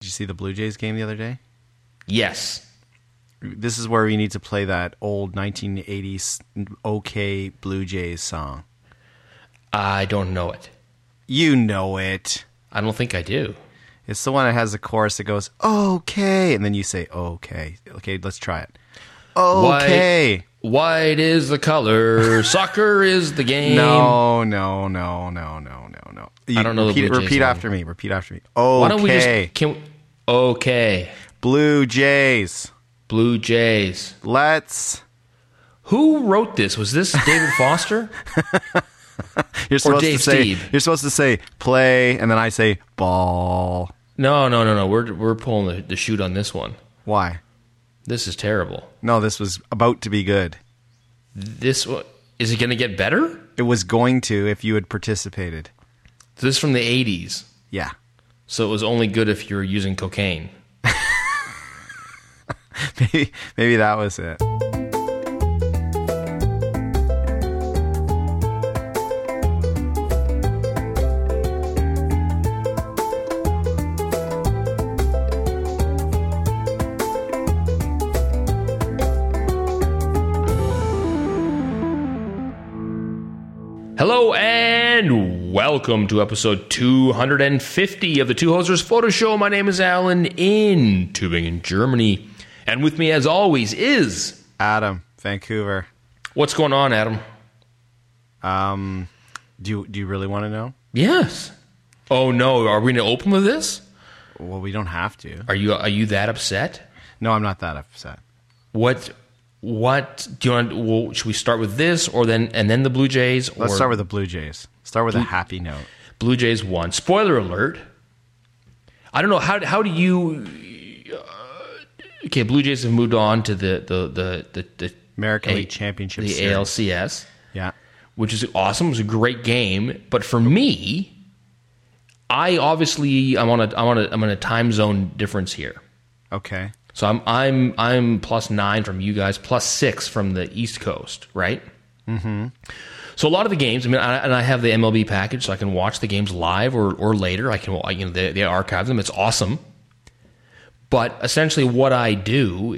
you see the Blue Jays game the other day? Yes. This is where we need to play that old 1980s OK Blue Jays song. I don't know it. You know it. I don't think I do. It's the one that has a chorus that goes, okay, and then you say, okay. Okay, let's try it. Okay. White is the color. Soccer is the game. No. I don't know the Blue Jays Repeat one. after me. Okay. Why don't we okay. Blue Jays. Blue Jays. Let's. Who wrote this? Was this David Foster? You're supposed Dave to say. Steve? You're supposed to say play, and then I say ball. No. We're pulling the shoot on this one. Why? This is terrible. No, this was about to be good. This is it going to get better? It was going to if you had participated. This is from the 80s. Yeah. So it was only good if you were using cocaine. Maybe that was it. Hello and welcome to episode 250 of the Two Hosers Photo Show. My name is Alan in Tübingen, Germany. And with me as always is... Adam, Vancouver. What's going on, Adam? Do you really want to know? Yes. Oh no, are we going to open with this? Well, we don't have to. Are you that upset? No, I'm not that upset. What do you want? Well, should we start with this or then the Blue Jays? Or Let's start with the Blue Jays. Start with a happy note. Blue Jays won. Spoiler alert. I don't know how do you? Okay, Blue Jays have moved on to the American League Championship the Series. ALCS. Yeah. Which is awesome. It was a great game, but for me, I'm on a time zone difference here. Okay. So I'm +9 from you guys, +6 from the East Coast, right? Mm-hmm. So a lot of the games, I have the MLB package, so I can watch the games live or later. They archive them. It's awesome. But essentially, what I do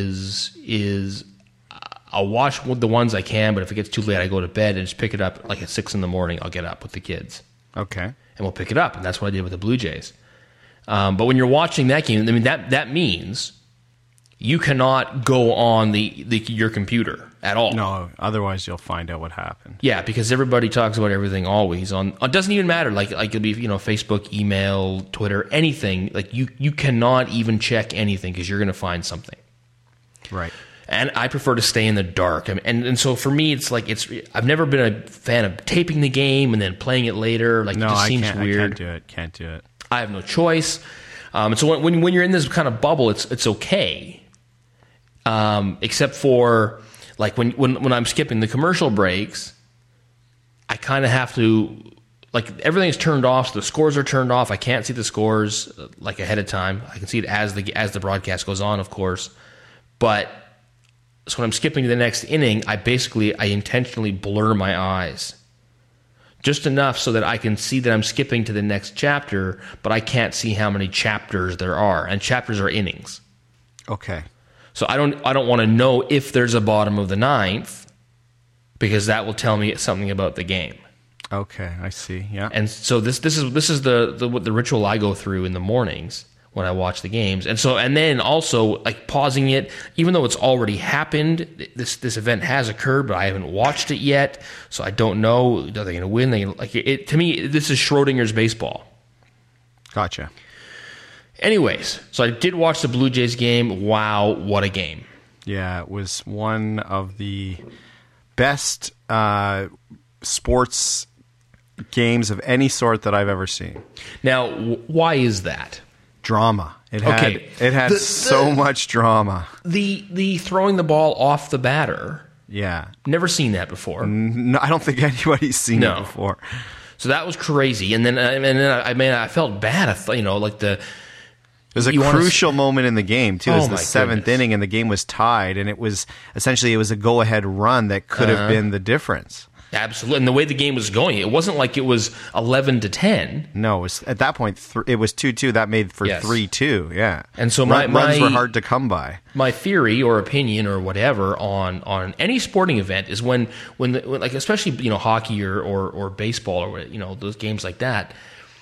is I'll watch the ones I can. But if it gets too late, I go to bed and just pick it up like at 6 in the morning. I'll get up with the kids. Okay. And we'll pick it up, and that's what I did with the Blue Jays. But when you're watching that game, that means you cannot go on your computer at all. No, otherwise you'll find out what happened. Yeah, because everybody talks about everything always on. It doesn't even matter. Like it'll be Facebook, email, Twitter, anything. Like you cannot even check anything because you're going to find something. Right. And I prefer to stay in the dark. And so for me, it's like I've never been a fan of taping the game and then playing it later. Like, No, it just seems weird. I can't do it. I have no choice. And so when you're in this kind of bubble, it's okay. Except for like when I'm skipping the commercial breaks, I kind of have to, like, everything's turned off, so the scores are turned off. I can't see the scores like ahead of time. I can see it as the broadcast goes on, of course. But so when I'm skipping to the next inning, I intentionally blur my eyes. Just enough so that I can see that I'm skipping to the next chapter, but I can't see how many chapters there are. And chapters are innings. Okay. So I don't want to know if there's a bottom of the ninth, because that will tell me something about the game. Okay, I see. Yeah. And so this is the ritual I go through in the mornings when I watch the games. And then also, like, pausing it, even though it's already happened, this event has occurred, but I haven't watched it yet, so I don't know, are they going to win? To me, this is Schrodinger's baseball. Gotcha. Anyways, so I did watch the Blue Jays game. Wow, what a game. Yeah, it was one of the best sports games of any sort that I've ever seen. Now, why is that? Drama. It had so much drama. The throwing the ball off the batter. Yeah. Never seen that before. No, I don't think anybody's seen it before. So that was crazy. And then I felt bad. It was a crucial moment in the game, too. It was the seventh inning, and the game was tied, and it was a go-ahead run that could have been the difference. Absolutely. And the way the game was going, it wasn't like it was 11-10. No, it was, at that point, it was 2-2. That made for 3-2, yeah. And so runs were hard to come by. My theory or opinion or whatever on any sporting event is when like especially hockey or baseball or those games like that,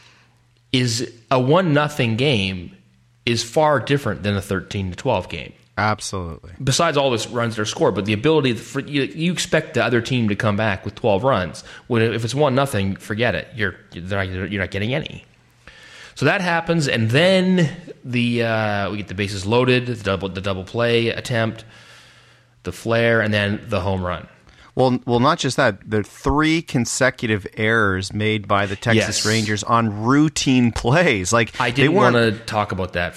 is a 1-0 game is far different than a 13-12 game. Absolutely. Besides all this runs that are scored, but the ability for you expect the other team to come back with 12 runs. If it's 1-0, forget it. You're not getting any. So that happens, and then we get the bases loaded, the double play attempt, the flare, and then the home run. Well, not just that. There are 3 consecutive errors made by the Texas Rangers on routine plays. Like I didn't want to talk about that.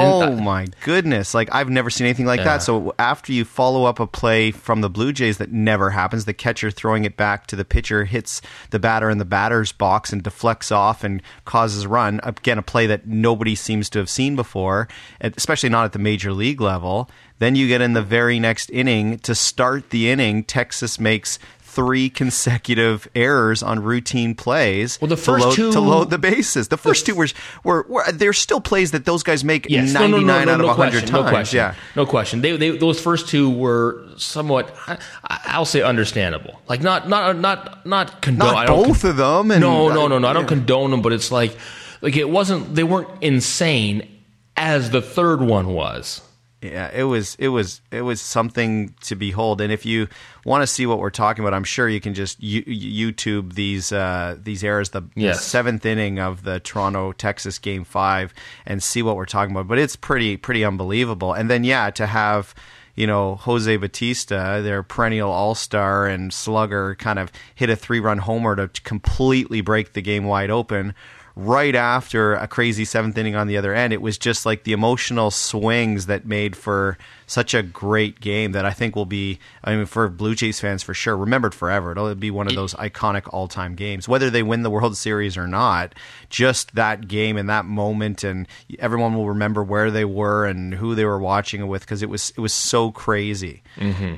My goodness! Like I've never seen anything like that. So after you follow up a play from the Blue Jays that never happens, the catcher throwing it back to the pitcher hits the batter in the batter's box and deflects off and causes a run. Again, a play that nobody seems to have seen before, especially not at the major league level. Then you get in the very next inning. To start the inning, Texas makes 3 consecutive errors on routine plays. Well, the first two to load the bases. The first two were there's still plays that those guys make 99 out of 100 times. No question. Yeah, no question. Those first 2 were somewhat, I'll say, understandable. Like not condone. Not both of them. And, no. I don't condone them, but it's like it wasn't. They weren't insane as the third one was. Yeah, it was something to behold. And if you want to see what we're talking about, I'm sure you can just YouTube these errors, the 7th inning of the Toronto Texas Game 5, and see what we're talking about. But it's pretty unbelievable. And then to have Jose Bautista, their perennial all-star and slugger, kind of hit a 3-run homer to completely break the game wide open. Right after a crazy 7th inning on the other end, it was just like the emotional swings that made for such a great game that I think will be, for Blue Jays fans for sure, remembered forever. It'll be one of those iconic all-time games. Whether they win the World Series or not, just that game and that moment, and everyone will remember where they were and who they were watching it with, because it was so crazy. Mm-hmm.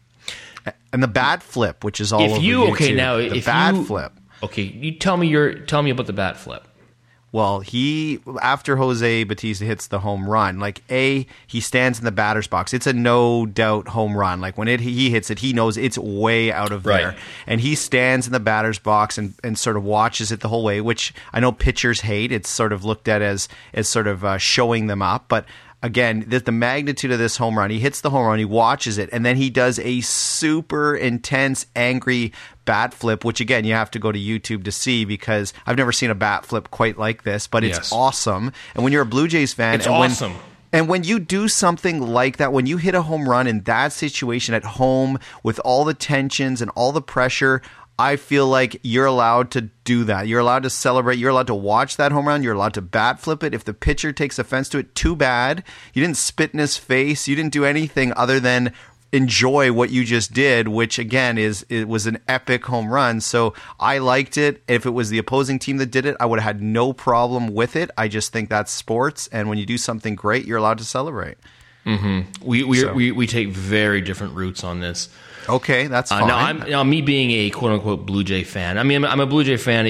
And the bat flip, which is all over YouTube. The bat flip. Okay, you tell me about the bat flip. Well, after Jose Bautista hits the home run, he stands in the batter's box. It's a no doubt home run. Like when he hits it, he knows it's way out of there. And he stands in the batter's box and sort of watches it the whole way, which I know pitchers hate. It's sort of looked at as sort of showing them up. But again, the magnitude of this home run, he hits the home run, he watches it, and then he does a super intense, angry bat flip, which again, you have to go to YouTube to see, because I've never seen a bat flip quite like this, but it's awesome. And when you're a Blue Jays fan, it's awesome. And when you do something like that, when you hit a home run in that situation at home with all the tensions and all the pressure, I feel like you're allowed to do that. You're allowed to celebrate. You're allowed to watch that home run. You're allowed to bat flip it. If the pitcher takes offense to it, too bad. You didn't spit in his face. You didn't do anything other than enjoy what you just did, which again it was an epic home run. So I liked it. If it was the opposing team that did it, I would have had no problem with it. I just think that's sports, and when you do something great, you're allowed to celebrate. Mm-hmm. We take very different routes on this. Okay, that's fine. Now, me being a quote unquote Blue Jay fan, I'm a Blue Jay fan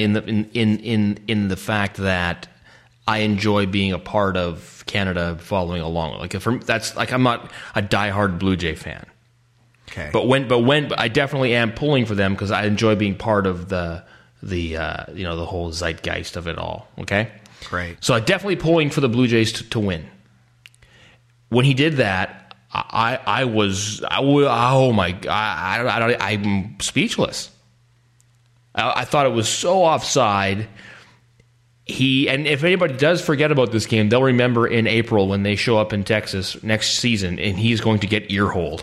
in the fact that I enjoy being a part of Canada following along. I'm not a diehard Blue Jay fan. Okay. But when I definitely am pulling for them, because I enjoy being part of the whole zeitgeist of it all. Okay. Great. So I'm definitely pulling for the Blue Jays to win. When he did that, oh my God, I'm speechless. I thought it was so offside. And if anybody does forget about this game, they'll remember in April when they show up in Texas next season, and he's going to get ear-holed.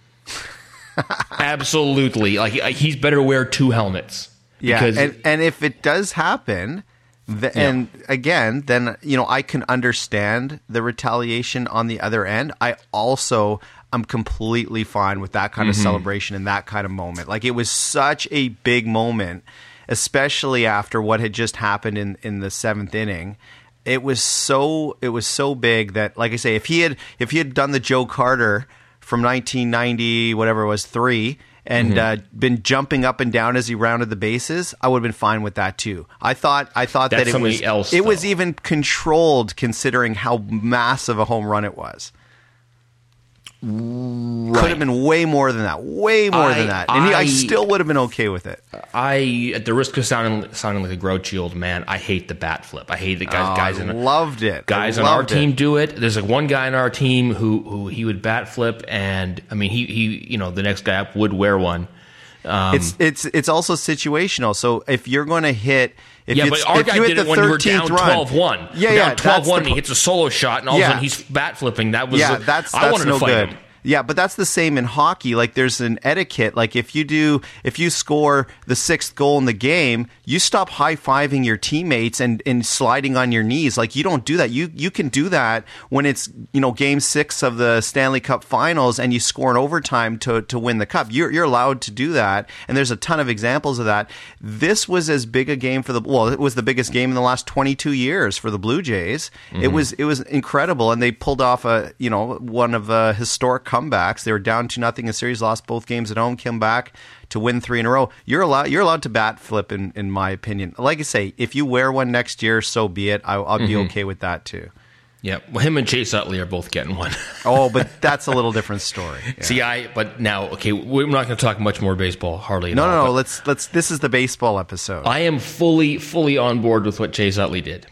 Absolutely. He's better wear 2 helmets. Yeah, and if it does happen, and again, then I can understand the retaliation on the other end. I also am completely fine with that kind of celebration and that kind of moment. It was such a big moment, especially after what had just happened in the 7th inning. It was so big that, like I say, if he had done the Joe Carter from 1990, whatever it was, 3, and been jumping up and down as he rounded the bases, I would have been fine with that too. I thought that it was even controlled considering how massive a home run it was. Right. Could have been way more than that. And I still would have been okay with it. At the risk of sounding like a grouchy old man, I hate the bat flip. I hate the guys. Loved it. Guys on our team do it. There's like one guy on our team who he would bat flip, and I mean he the next guy up would wear one. It's also situational. So if you're going to hit. But our guy did it when we were down 12-1. Down 12-1 and he hits a solo shot, and all of a sudden he's bat flipping. That was that's I wanted no to fight good. him. Yeah, but that's the same in hockey. Like there's an etiquette. Like if you score the sixth goal in the game, you stop high-fiving your teammates and sliding on your knees. Like you don't do that. You can do that when it's game 6 of the Stanley Cup Finals and you score in overtime to win the cup. You're allowed to do that, and there's a ton of examples of that. This was as big a game it was the biggest game in the last 22 years for the Blue Jays. It was incredible, and they pulled off one of the historic comebacks. They were down 2-0 in the series, lost both games at home, came back to win 3 in a row. You're allowed to bat flip, in my opinion. Like I say, if you wear one next year, so be it. I'll be okay with that too. Yeah, well, him and Chase Utley are both getting one. Oh, but that's a little different story. Yeah. But now, okay, we're not going to talk much more baseball, hardly at all. No. Let's. This is the baseball episode. I am fully on board with what Chase Utley did.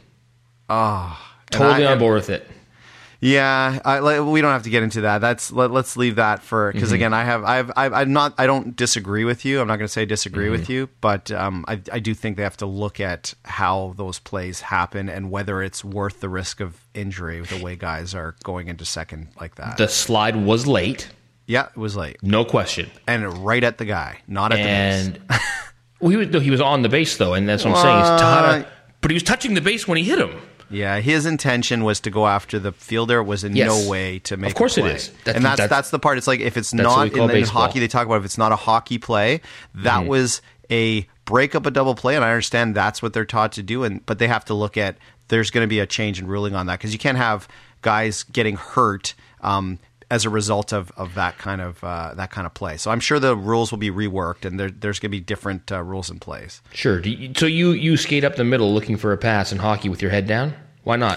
Totally on board with it. Yeah, we don't have to get into that. Let's leave that for, because again, I don't disagree with you. I'm not going to say I disagree with you, but I do think they have to look at how those plays happen and whether it's worth the risk of injury with the way guys are going into second like that. The slide was late. Yeah, it was late, no question, and right at the guy, not at the base. Well, he was on the base though, and that's what I'm saying. But he was touching the base when he hit him. Yeah, his intention was to go after the fielder. It was in no way to make a play. Of course it is. That's the part. It's like if it's not in hockey, they talk about if it's not a hockey play, that was a break up a double play, and I understand that's what they're taught to do. But they have to look at there's going to be a change in ruling on that because you can't have guys getting hurt as a result of that kind of play. So I'm sure the rules will be reworked, and there's going to be different rules in place. Sure. So you skate up the middle looking for a pass in hockey with your head down? Why not?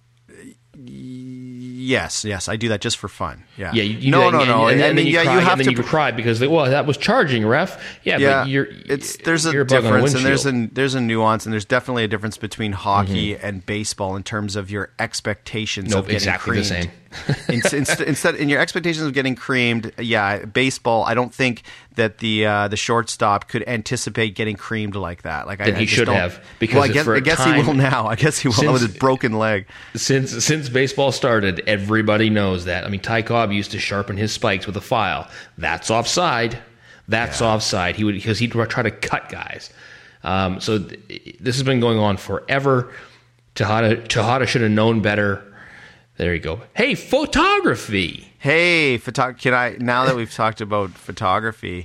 Yes, I do that just for fun. Yeah. Yeah. No. And then you cry because that was charging, ref. Yeah. But there's a difference, and there's a nuance, and there's definitely a difference between hockey and baseball in terms of your expectations of getting exactly creamed. The same. Instead, in your expectations of getting creamed, baseball. I don't think that the shortstop could anticipate getting creamed like that. Like he should have, because I guess he will now. I guess he will with his broken leg. Since baseball started, everybody knows that. I mean, Ty Cobb used to sharpen his spikes with a file. That's offside. Offside. He'd try to cut guys. So this has been going on forever. Tejada should have known better. There you go. Hey, photography. Hey, can I? Now that we've talked about photography,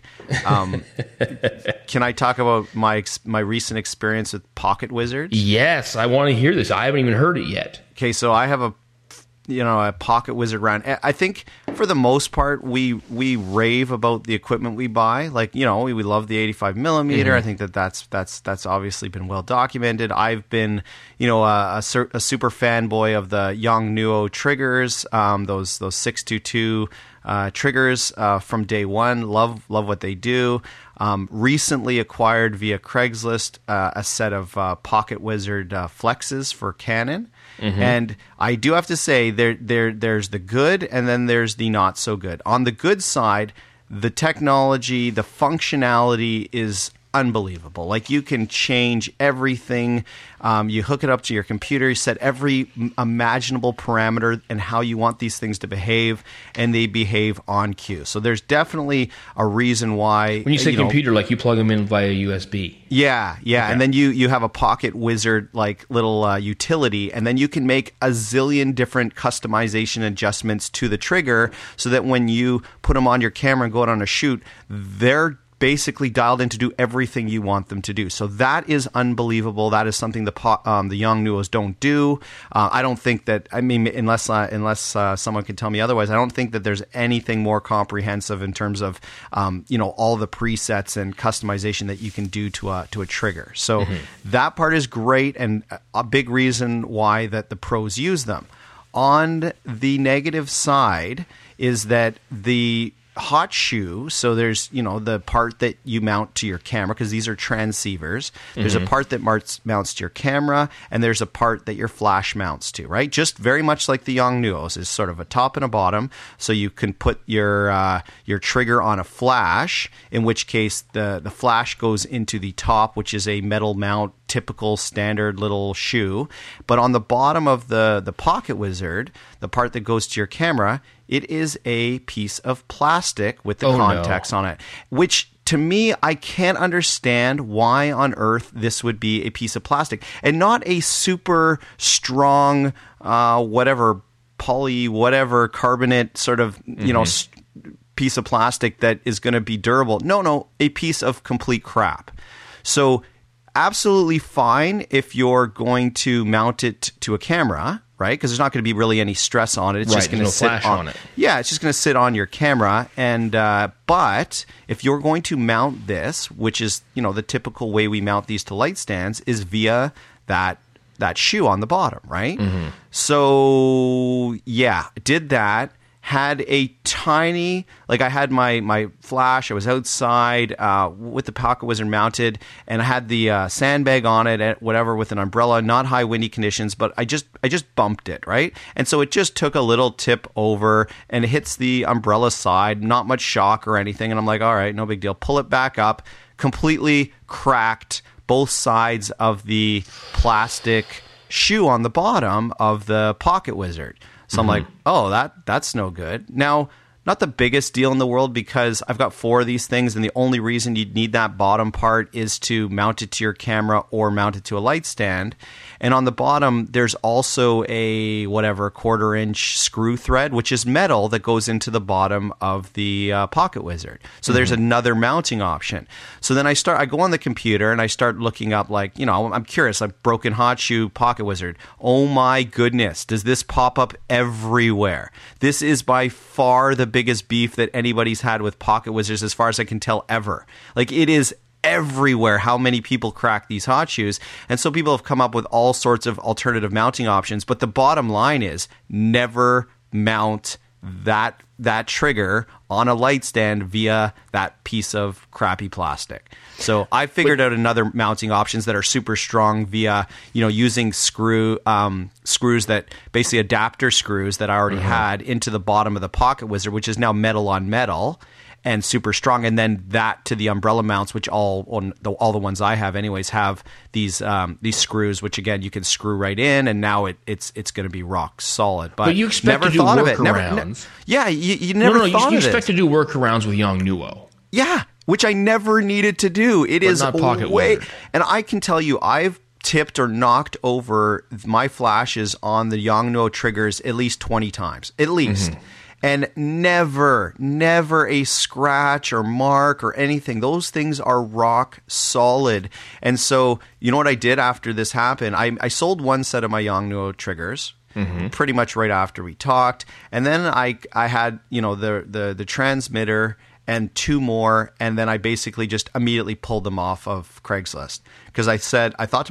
can I talk about my recent experience with Pocket Wizards? Yes, I want to hear this. I haven't even heard it yet. Okay, so I have a Pocket Wizard round. I think for the most part, we rave about the equipment we buy. Like, we love the 85 millimeter. I think that's obviously been well documented. I've been, a super fanboy of the Yongnuo triggers, those 622 triggers from day one. Love what they do. Recently acquired via Craigslist a set of Pocket Wizard flexes for Canon. And I do have to say there's the good and then there's the not so good. On the good side, the technology, the functionality is unbelievable. Like, you can change everything. You hook it up to your computer, you set every imaginable parameter and how you want these things to behave, and they behave on cue. So there's definitely a reason why. When you say computer, like you plug them in via USB. Yeah. Okay. And then you have a Pocket Wizard like little utility, and then you can make a zillion different customization adjustments to the trigger so that when you put them on your camera and go out on a shoot, they're basically dialed in to do everything you want them to do. So that is unbelievable. That is something the Yongnuos don't do. I don't think that, I mean, unless someone can tell me otherwise, I don't think that there's anything more comprehensive in terms of, all the presets and customization that you can do to a trigger. So that part is great, and a big reason why that the pros use them. On the negative side is that the hot shoe, so there's the part that you mount to your camera, because these are transceivers. There's a part that mounts to your camera, and there's a part that your flash mounts to, right? Just very much like the Yongnuos, is sort of a top and a bottom, so you can put your trigger on a flash, in which case the flash goes into the top, which is a metal mount, typical standard little shoe. But on the bottom of the Pocket Wizard, the part that goes to your camera, it is a piece of plastic with the contacts on it, which to me, I can't understand why on earth this would be a piece of plastic and not a super strong, carbonate sort of, piece of plastic that is going to be durable. No, a piece of complete crap. So absolutely fine if you're going to mount it to a camera, right? Because there's not going to be really any stress on it. It's just going to sit on it. Yeah, it's just going to sit on your camera. And but if you're going to mount this, which is the typical way we mount these to light stands, is via that shoe on the bottom, right? So yeah, did that. Had a tiny, I had my flash, I was outside with the Pocket Wizard mounted, and I had the sandbag on it, with an umbrella, not high windy conditions, but I just bumped it, right? And so it just took a little tip over, and it hits the umbrella side, not much shock or anything, and I'm like, all right, no big deal. Pull it back up, completely cracked both sides of the plastic shoe on the bottom of the Pocket Wizard. So I'm like, oh, that's no good. Now, not the biggest deal in the world, because I've got 4 of these things, and the only reason you'd need that bottom part is to mount it to your camera or mount it to a light stand. And on the bottom, there's also a 1/4-inch screw thread, which is metal, that goes into the bottom of the Pocket Wizard. So there's another mounting option. So then I go on the computer and I start looking up, I'm curious, broken hot shoe Pocket Wizard. Oh my goodness, does this pop up everywhere? This is by far the biggest beef that anybody's had with Pocket Wizards, as far as I can tell, ever. It is everywhere how many people crack these hot shoes. And so people have come up with all sorts of alternative mounting options, but the bottom line is never mount that trigger on a light stand via that piece of crappy plastic. So I figured out another mounting options that are super strong via, using screws that basically adapter screws that I already had into the bottom of the Pocket Wizard, which is now metal on metal and super strong, and then that to the umbrella mounts, which all the ones I have anyways have these screws, which again you can screw right in, and now it's going to be rock solid. But you expect never to do thought of it. workarounds? Yeah, you never thought of it. You expect to do workarounds with Yongnuo. Yeah, which I never needed to do. It is not Pocket Wizard. And I can tell you, I've tipped or knocked over my flashes on the Yongnuo triggers at least 20 times, at least. And never a scratch or mark or anything. Those things are rock solid. And so, you know what I did after this happened? I sold one set of my Yongnuo triggers pretty much right after we talked. And then I had, the transmitter and 2 more. And then I basically just immediately pulled them off of Craigslist. Because I thought to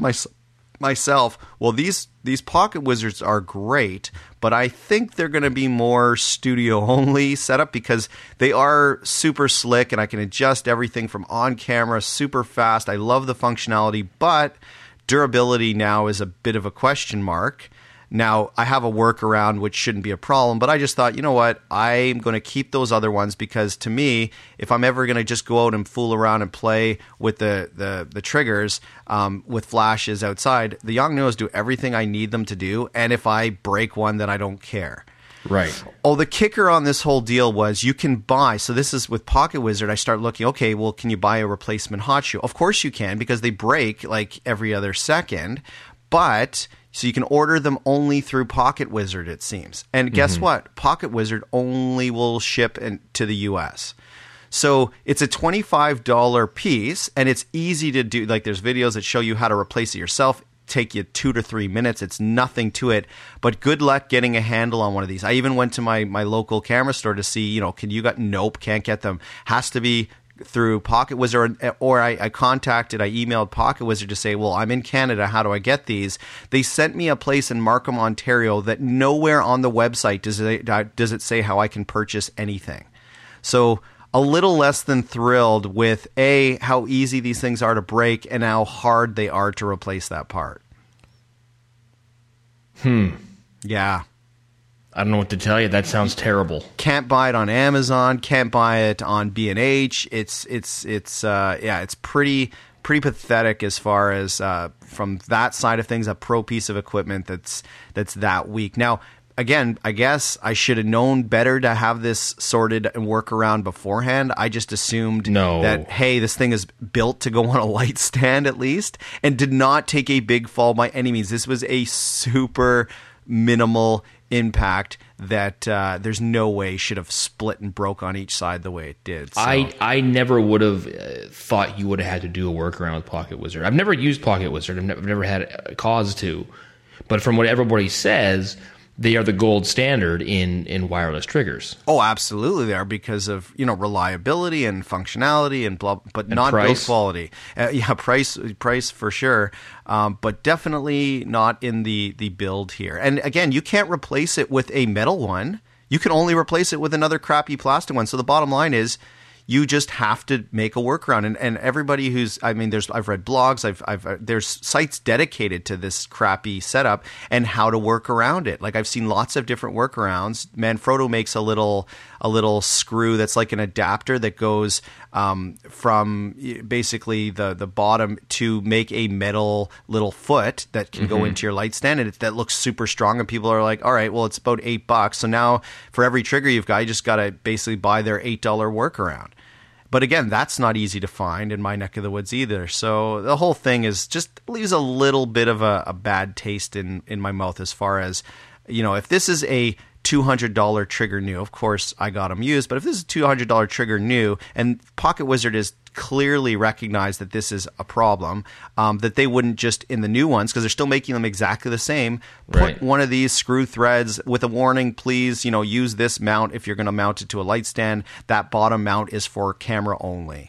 myself, well, these Pocket Wizards are great, but I think they're going to be more studio-only setup, because they are super slick and I can adjust everything from on camera super fast. I love the functionality, but durability now is a bit of a question mark. Now, I have a workaround, which shouldn't be a problem, but I just thought, you know what, I'm going to keep those other ones, because to me, if I'm ever going to just go out and fool around and play with the triggers with flashes outside, the Yongnuos do everything I need them to do, and if I break one, then I don't care. Right. Oh, the kicker on this whole deal was you can buy, so this is with Pocket Wizard, I start looking, okay, well, can you buy a replacement hot shoe? Of course you can, because they break every other second, but so you can order them only through Pocket Wizard, it seems. And guess what? Pocket Wizard only will ship to the US. So it's a $25 piece, and it's easy to do. Like, there's videos that show you how to replace it yourself. Take you 2 to 3 minutes. It's nothing to it, but good luck getting a handle on one of these. I even went to my local camera store to see, nope, can't get them. Has to be through Pocket Wizard, or I emailed Pocket Wizard to say, well, I'm in Canada, how do I get these? They sent me a place in Markham, Ontario that nowhere on the website does it say how I can purchase anything. So a little less than thrilled with how easy these things are to break and how hard they are to replace that part. Yeah. I don't know what to tell you. That sounds terrible. Can't buy it on Amazon. Can't buy it on B&H. It's pretty pathetic as far as from that side of things. A pro piece of equipment that's that weak. Now, again, I guess I should have known better to have this sorted and work around beforehand. I just assumed that, hey, this thing is built to go on a light stand at least, and did not take a big fall by any means. This was a super minimal impact that there's no way should have split and broke on each side the way it did. So. I never would have thought you would have had to do a workaround with Pocket Wizard. I've never used Pocket Wizard. I've never had a cause to. But from what everybody says, they are the gold standard in wireless triggers. Oh, absolutely, they are, because of reliability and functionality and blah, but not build quality. Price for sure, but definitely not in the build here. And again, you can't replace it with a metal one. You can only replace it with another crappy plastic one. So the bottom line is, you just have to make a workaround. And everybody I've read blogs, there's sites dedicated to this crappy setup and how to work around it. Like, I've seen lots of different workarounds. Manfrotto makes a little screw that's like an adapter that goes from basically the bottom to make a metal little foot that can go into your light stand, and that looks super strong. And people are like, all right, well, it's about $8. So now for every trigger you just got to basically buy their $8 workaround. But again, that's not easy to find in my neck of the woods either. So the whole thing is just leaves a little bit of a bad taste in my mouth as far as, if this is a $200 trigger new, of course I got them used, but if this is a $200 trigger new, and Pocket Wizard is clearly recognized that this is a problem, that they wouldn't just in the new ones, because they're still making them exactly the same, put one of these screw threads with a warning, please, use this mount if you're going to mount it to a light stand. That bottom mount is for camera only.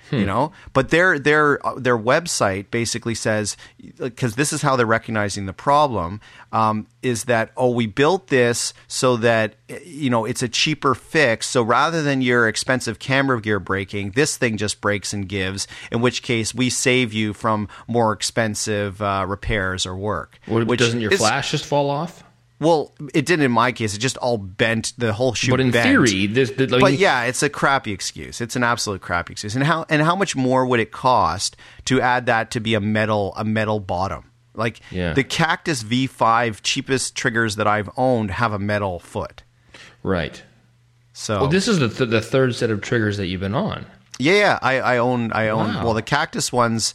But their website basically says, because this is how they're recognizing the problem, is that, we built this so that it's a cheaper fix. So rather than your expensive camera gear breaking, this thing just breaks and gives. In which case, we save you from more expensive repairs or work. Doesn't your flash just fall off? Well, it didn't in my case. It just all bent. The whole shoe bent. But in theory, it's a crappy excuse. It's an absolute crappy excuse. And how much more would it cost to add that to be a metal bottom? Like, the Cactus V5 cheapest triggers that I've owned have a metal foot. Right. So this is the third set of triggers that you've been on. Yeah, I own. Wow. Well, the Cactus ones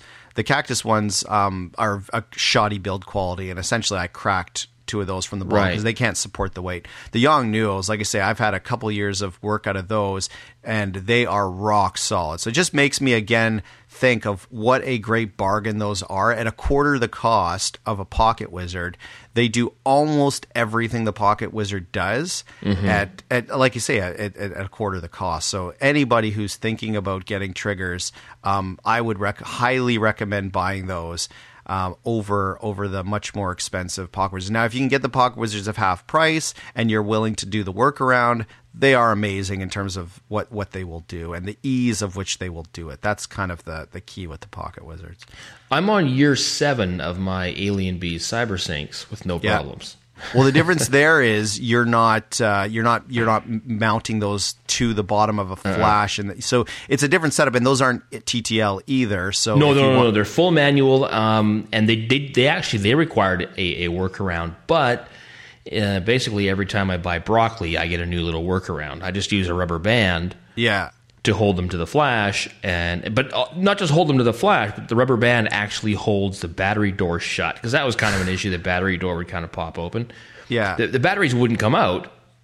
are a shoddy build quality, and essentially I cracked 2 of those from the bottom because they can't support the weight. The Yongnuos, like I say, I've had a couple years of work out of those, and they are rock solid. So it just makes me again think of what a great bargain those are. At a quarter the cost of a Pocket Wizard, they do almost everything the Pocket Wizard does at like you say, at a quarter the cost. So anybody who's thinking about getting triggers, I would highly recommend buying those over the much more expensive Pocket Wizards. Now, if you can get the Pocket Wizards of half price and you're willing to do the workaround, they are amazing in terms of what they will do and the ease of which they will do it. That's kind of the key with the Pocket Wizards. I'm on year 7 of my Alien Bees CyberSyncs with no problems. Well, the difference there is you're not mounting those to the bottom of a flash, and so it's a different setup. And those aren't TTL either. So no, they're full manual, and they required a workaround. But basically, every time I buy broccoli, I get a new little workaround. I just use a rubber band. Yeah. To hold them to the flash, but not just hold them to the flash, but the rubber band actually holds the battery door shut, because that was kind of an issue. The battery door would kind of pop open. Yeah, the batteries wouldn't come out,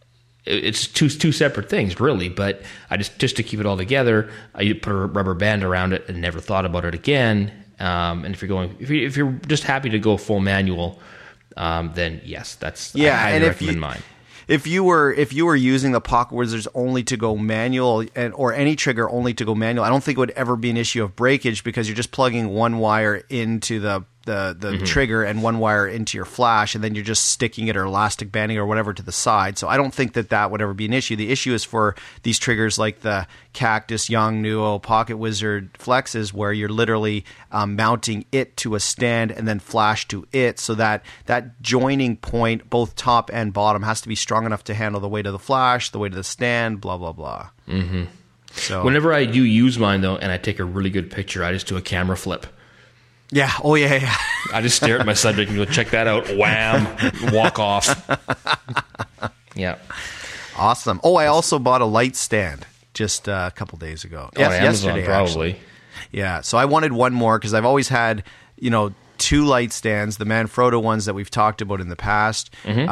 it's two separate things, really. But I just to keep it all together, I put a rubber band around it and never thought about it again. And if you're just happy to go full manual, then yes, I highly recommend mine. If you were using the Pocket Wizards only to go manual or any trigger only to go manual, I don't think it would ever be an issue of breakage because you're just plugging one wire into the trigger and one wire into your flash, and then you're just sticking it or elastic banding or whatever to the side. So I don't think that would ever be an issue. The issue is for these triggers like the Cactus, Yongnuo, Pocket Wizard Flexes, where you're literally mounting it to a stand and then flash to it, so that joining point, both top and bottom, has to be strong enough to handle the weight of the flash, the weight of the stand, blah, blah, blah. Mm-hmm. So whenever I do use mine, though, and I take a really good picture, I just do a camera flip. Yeah. Oh, yeah. I just stare at my subject and go, check that out. Wham. Walk off. Yeah. Awesome. Oh, I also bought a light stand just a couple days ago. On Amazon, yesterday, probably. Actually. Yeah. So I wanted one more because I've always had, 2 light stands, the Manfrotto ones that we've talked about in the past,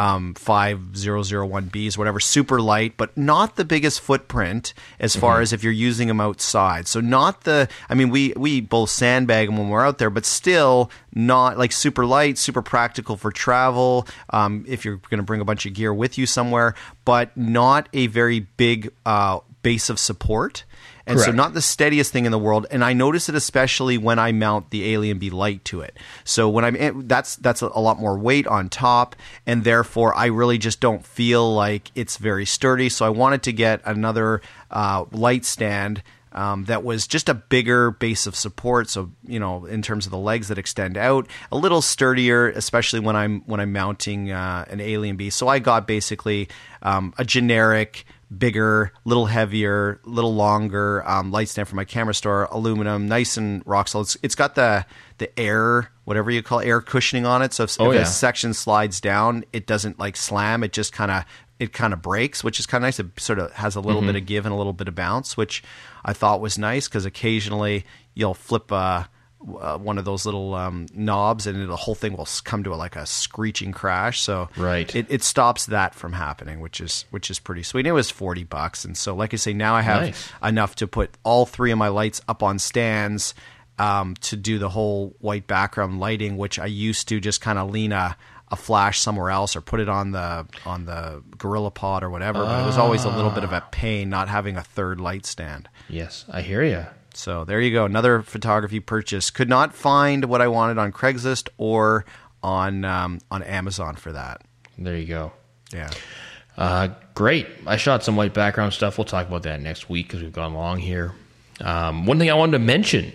5001Bs, whatever, super light, but not the biggest footprint as far as if you're using them outside. So we both sandbag them when we're out there, but still not like super light, super practical for travel, if you're going to bring a bunch of gear with you somewhere, but not a very big base of support. And Correct. So not the steadiest thing in the world, and I notice it especially when I mount the Alien Bee Light to it. So when that's a lot more weight on top, and therefore I really just don't feel like it's very sturdy. So I wanted to get another light stand that was just a bigger base of support. So in terms of the legs that extend out, a little sturdier, especially when I'm mounting an Alien Bee. So I got basically a generic, bigger, little heavier, little longer light stand from my camera store, aluminum, nice and rock solid. It's got the air, whatever you call it, air cushioning on it. So if a section slides down, it doesn't like slam. It just kind of breaks, which is kind of nice. It sort of has a little bit of give and a little bit of bounce, which I thought was nice because occasionally you'll flip one of those little knobs and the whole thing will come to like a screeching crash. So right. it stops that from happening, which is pretty sweet. It was $40, and so like I say, now I have enough to put all 3 of my lights up on stands to do the whole white background lighting, which I used to just kind of lean a flash somewhere else or put it on the GorillaPod or whatever. But it was always a little bit of a pain not having a third light stand. Yes, I hear you. So there you go. Another photography purchase. Could not find what I wanted on Craigslist or on Amazon for that. There you go. Yeah. Great. I shot some white background stuff. We'll talk about that next week because we've gone long here. One thing I wanted to mention,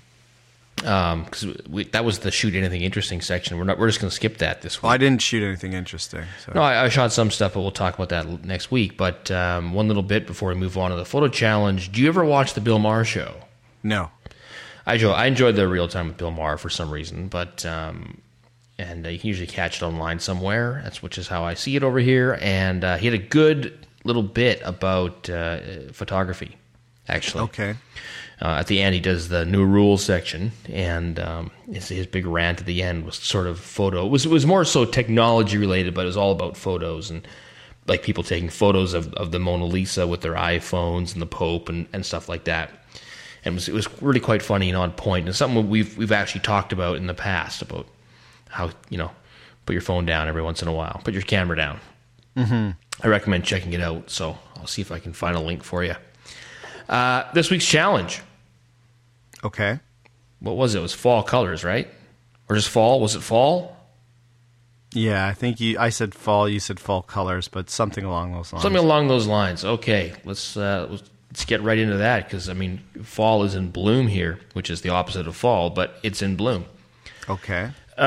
because that was the shoot anything interesting section. We're just going to skip that this week. Well, I didn't shoot anything interesting. So. No, I shot some stuff, but we'll talk about that next week. But one little bit before we move on to the photo challenge. Do you ever watch the Bill Maher show? No. I enjoyed the Real Time with Bill Maher for some reason, but and you can usually catch it online somewhere. Which is how I see it over here. And he had a good little bit about photography, actually. Okay. At the end, he does the new rules section, and his big rant at the end was sort of photo. It was more so technology related, but it was all about photos and like people taking photos of the Mona Lisa with their iPhones and the Pope and stuff like that. And it was really quite funny and on point, and something we've actually talked about in the past about how put your phone down every once in a while, put your camera down. Mm-hmm. I recommend checking it out. So I'll see if I can find a link for you. This week's challenge. Okay. What was it? It was fall colors, right? Or just fall? Was it fall? Yeah, I think I said fall. You said fall colors, but something along those lines. Something along those lines. Okay, let's get right into that because fall is in bloom here, which is the opposite of fall, but it's in bloom. Okay.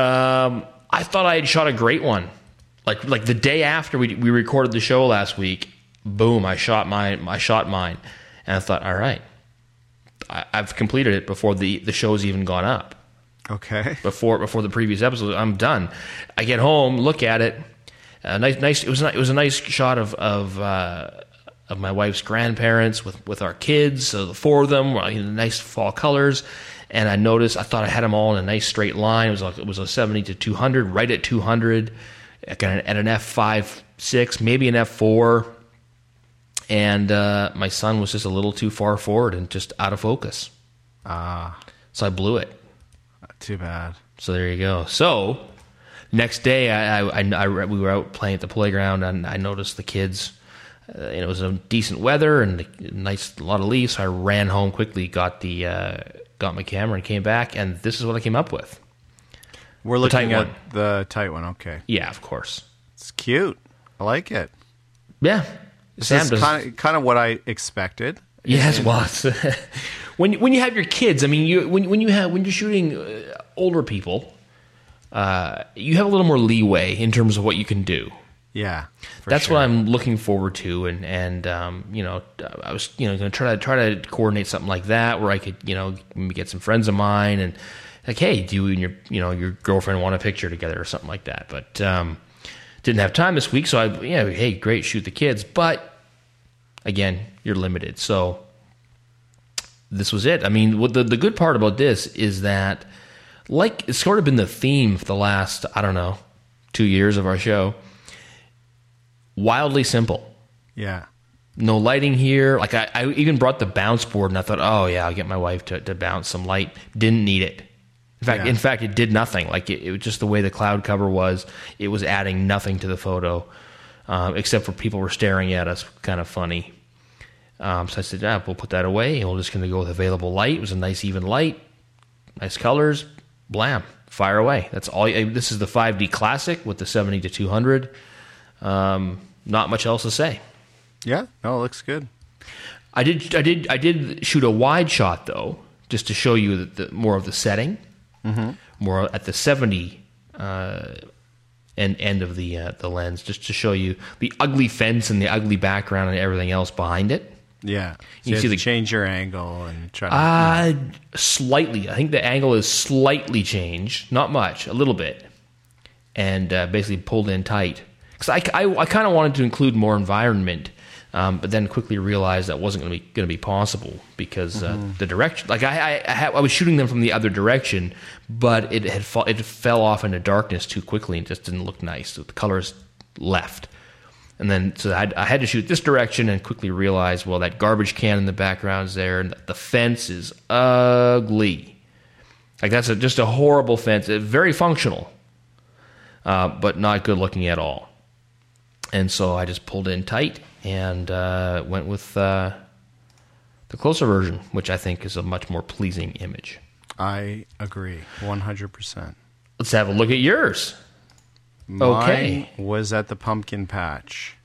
I thought I had shot a great one. Like the day after we recorded the show last week, boom! I shot mine, and I thought, all right, I've completed it before the show's even gone up. Okay. Before the previous episode, I'm done. I get home, look at it. Nice. It was a nice shot of my wife's grandparents with our kids. So the 4 of them were nice fall colors. And I thought I had them all in a nice straight line. It was a 70 to 200, right at 200, at an f5.6, maybe an f4. And my son was just a little too far forward and just out of focus. So I blew it. Too bad. So there you go. So next day, we were out playing at the playground, and I noticed the kids. It was a decent weather and a lot of leaves. So I ran home quickly, got my camera, and came back, and this is what I came up with. We're looking at the tight one. Okay. Yeah, of course. It's cute. I like it. Yeah. This is kind of what I expected. Yes, well, when you have your kids, I mean, when you're shooting older people, you have a little more leeway in terms of what you can do. Yeah, that's what I'm looking forward to, and I was going to try to coordinate something like that where I could maybe get some friends of mine and like, hey, do you and your girlfriend want a picture together or something like that? But didn't have time this week, so hey, great, shoot the kids, but again, you're limited. So this was it. I mean, what the good part about this is that, like, it's sort of been the theme for the last, 2 years of our show. Wildly simple. Yeah. No lighting here. Like, I even brought the bounce board, and I thought, oh yeah, I'll get my wife to bounce some light. Didn't need it. In fact, it did nothing. Like, it was just the way the cloud cover was. It was adding nothing to the photo, except for people were staring at us, kind of funny. So I said, we'll put that away, and we're just going to go with available light. It was a nice even light, nice colors, blam, fire away. That's all. This is the 5D Classic with the 70-200. Not much else to say. Yeah, no, it looks good. I did shoot a wide shot though, just to show you more of the setting, more at the 70 end of the lens, just to show you the ugly fence and the ugly background and everything else behind it. Yeah, so you see change your angle and try to slightly. I think the angle is slightly changed, not much, a little bit, and basically pulled in tight. Because I kind of wanted to include more environment, but then quickly realized that wasn't going to be possible because the direction. Like I was shooting them from the other direction, but it fell off into darkness too quickly and just didn't look nice. So the colors left. And then, so I had to shoot this direction and quickly realize, well, that garbage can in the background is there, and the fence is ugly. Like, that's just a horrible fence. It's very functional, but not good looking at all. And so I just pulled in tight and went with the closer version, which I think is a much more pleasing image. I agree, 100%. Let's have a look at yours. Mine was at the pumpkin patch.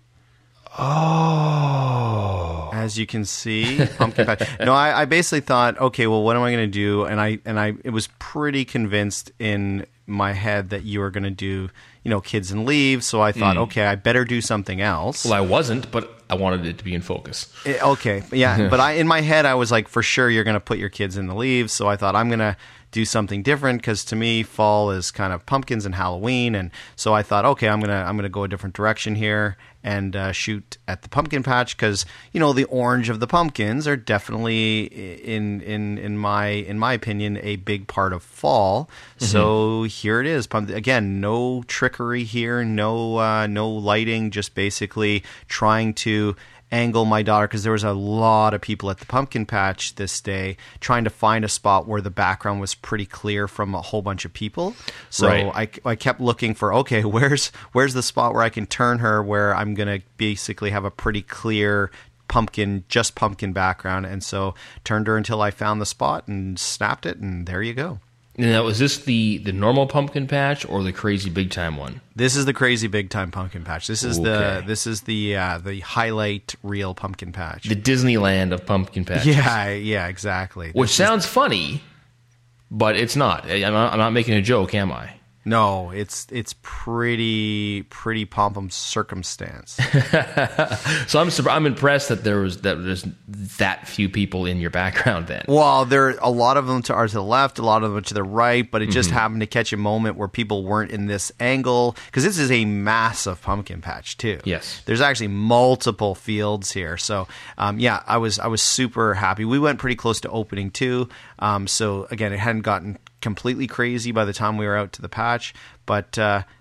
Oh, as you can see, pumpkin patch. No, I basically thought, okay, well, what am I going to do? And I was pretty convinced in my head that you were going to do, kids and leaves. So I thought, okay, I better do something else. Well, I wasn't, but I wanted it to be in focus. Okay, yeah, but in my head, I was like, for sure, you're going to put your kids in the leaves. So I thought I'm going to do something different because to me, fall is kind of pumpkins and Halloween, and so I thought, okay, I'm gonna go a different direction here and shoot at the pumpkin patch because the orange of the pumpkins are definitely in my opinion a big part of fall. So here it is. Again, no trickery here, no lighting, just basically trying to angle my daughter, because there was a lot of people at the pumpkin patch this day trying to find a spot where the background was pretty clear from a whole bunch of people. So right. I kept looking for, okay, where's the spot where I can turn her where I'm going to basically have a pretty clear pumpkin background. And so turned her until I found the spot and snapped it, and there you go. Now, is this the normal pumpkin patch or the crazy big time one? This is the crazy big time pumpkin patch. This is the highlight reel pumpkin patch. The Disneyland of pumpkin patches. Yeah, exactly. Which sounds funny, but it's not. I'm not making a joke, am I? No, it's pretty pom-pom circumstance. So I'm impressed that there's that few people in your background then. Well, there a lot of them are to the left, a lot of them are to the right, but it just happened to catch a moment where people weren't in this angle, because this is a massive pumpkin patch too. Yes, there's actually multiple fields here. So I was super happy. We went pretty close to opening too. So again, it hadn't gotten completely crazy by the time we were out to the patch, but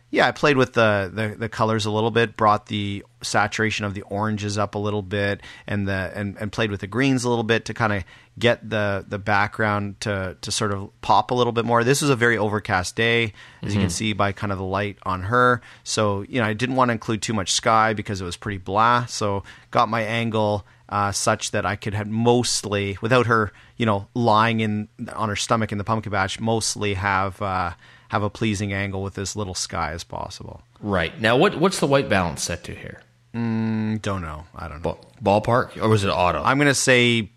Yeah, I played with the colors a little bit, brought the saturation of the oranges up a little bit, and played with the greens a little bit to kind of get the background to sort of pop a little bit more. This was a very overcast day, as you can see by kind of the light on her. So, I didn't want to include too much sky because it was pretty blah. So got my angle such that I could have mostly, without her, lying on her stomach in the pumpkin patch, mostly have a pleasing angle with as little sky as possible. Right. Now, what's the white balance set to here? Don't know. I don't know. Ballpark? Or was it auto? I'm going to say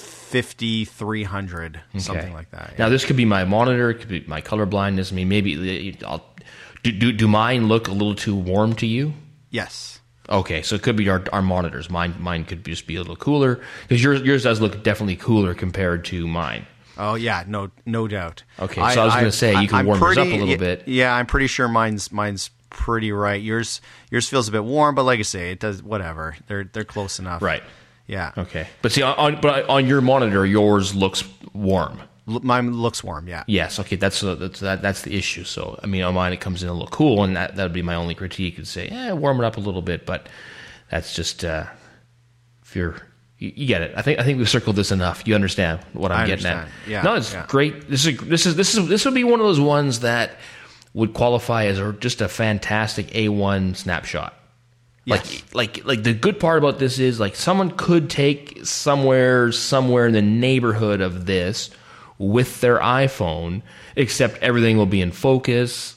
5,300, something like that. Yeah. Now, this could be my monitor. It could be my color blindness. I mean, maybe do mine look a little too warm to you? Yes. Okay, so it could be our monitors. Mine could just be a little cooler, because yours does look definitely cooler compared to mine. Oh yeah, no doubt. Okay, so I was going to say you can warm yours up a little bit. Yeah, I'm pretty sure mine's pretty right. Yours feels a bit warm, but like I say, it does whatever. They're close enough. Right. Yeah. Okay, but see, on your monitor, yours looks warm. Mine looks warm. Yeah. Yes. Okay, that's the issue. So I mean, on mine it comes in a little cool, and that would be my only critique. Would say, warm it up a little bit, but that's just if you're. You get it. I think we've circled this enough. You understand what I'm getting at. Yeah. No, it's great. This would be one of those ones that would qualify as just a fantastic A1 snapshot. Yes. Like the good part about this is like someone could take somewhere in the neighborhood of this with their iPhone, except everything will be in focus.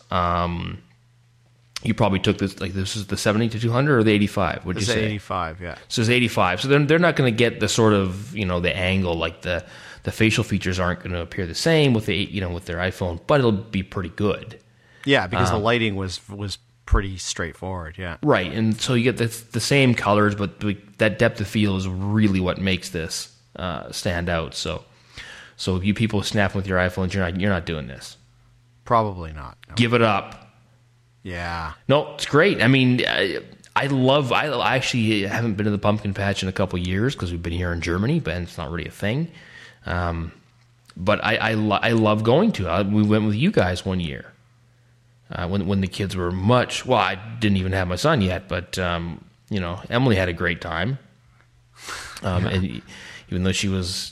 You probably took this, like this is the 70-200 or the 85? Would you say? 85, yeah. So it's 85. So they're not going to get the sort of, the angle, like the facial features aren't going to appear the same with with their iPhone, but it'll be pretty good. Yeah, because the lighting was pretty straightforward, yeah. Right, and so you get the same colors, but that depth of field is really what makes this stand out. So if you people snapping with your iPhones, you're not doing this. Probably not. No. Give it up. Yeah. No, it's great. I mean, I actually haven't been to the pumpkin patch in a couple of years because we've been here in Germany, but it's not really a thing. But I love going to it. We went with you guys one year when the kids were well, I didn't even have my son yet, but Emily had a great time. And even though she was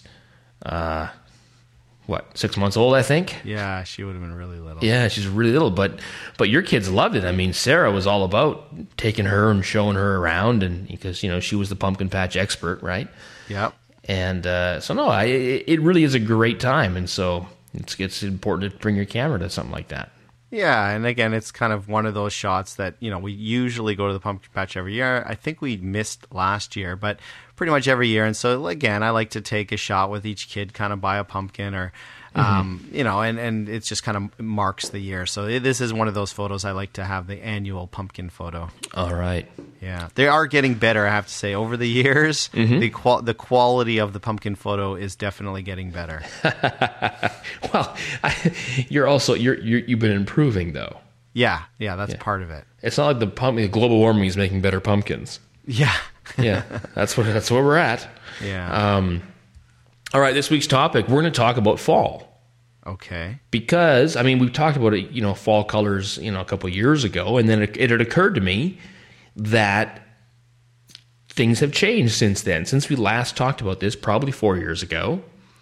6 months old, I think? Yeah, she would have been really little. Yeah, she's really little, but your kids loved it. I mean, Sarah was all about taking her and showing her around, and because she was the pumpkin patch expert, right? Yep. And so no, it really is a great time, and so it's important to bring your camera to something like that. Yeah, and again, it's kind of one of those shots that, we usually go to the pumpkin patch every year. I think we missed last year, but pretty much every year. And so, again, I like to take a shot with each kid, kind of buy a pumpkin or, and it just kind of marks the year. So this is one of those photos I like to have, the annual pumpkin photo. All right. Yeah. They are getting better, I have to say. Over the years, the quality of the pumpkin photo is definitely getting better. Well, you've been improving, though. Yeah, that's part of it. It's not like the global warming is making better pumpkins. Yeah. Yeah, that's where we're at. Yeah. All right, this week's topic, we're going to talk about fall. Okay. Because, I mean, we've talked about it, fall colors, a couple of years ago, and then it had occurred to me that things have changed since then. Since we last talked about this, probably 4 years ago.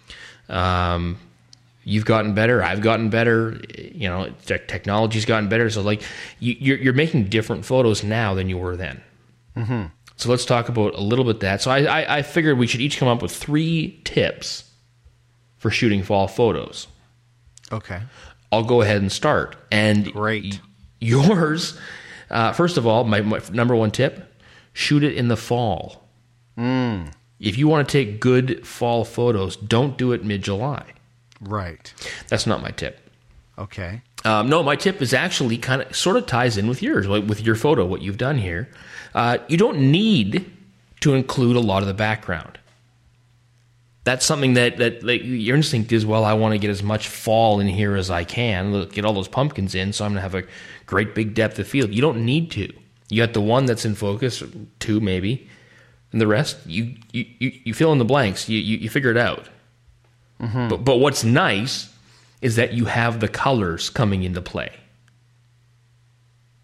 You've gotten better. I've gotten better. Technology's gotten better. So, like, you're making different photos now than you were then. Mm-hmm. So let's talk about a little bit that. So I figured we should each come up with 3 tips for shooting fall photos. Okay. I'll go ahead and start. And great. Yours, first of all, my number 1 tip: shoot it in the fall. If you want to take good fall photos, don't do it mid-July. Right. That's not my tip. Okay. No, my tip is actually sort of ties in with yours, with your photo, what you've done here. You don't need to include a lot of the background. That's something that like, your instinct is, well, I want to get as much fall in here as I can, get all those pumpkins in, so I'm going to have a great big depth of field. You don't need to. You got the one that's in focus, 2 maybe, and the rest, you fill in the blanks. You figure it out. Mm-hmm. But what's nice is that you have the colors coming into play.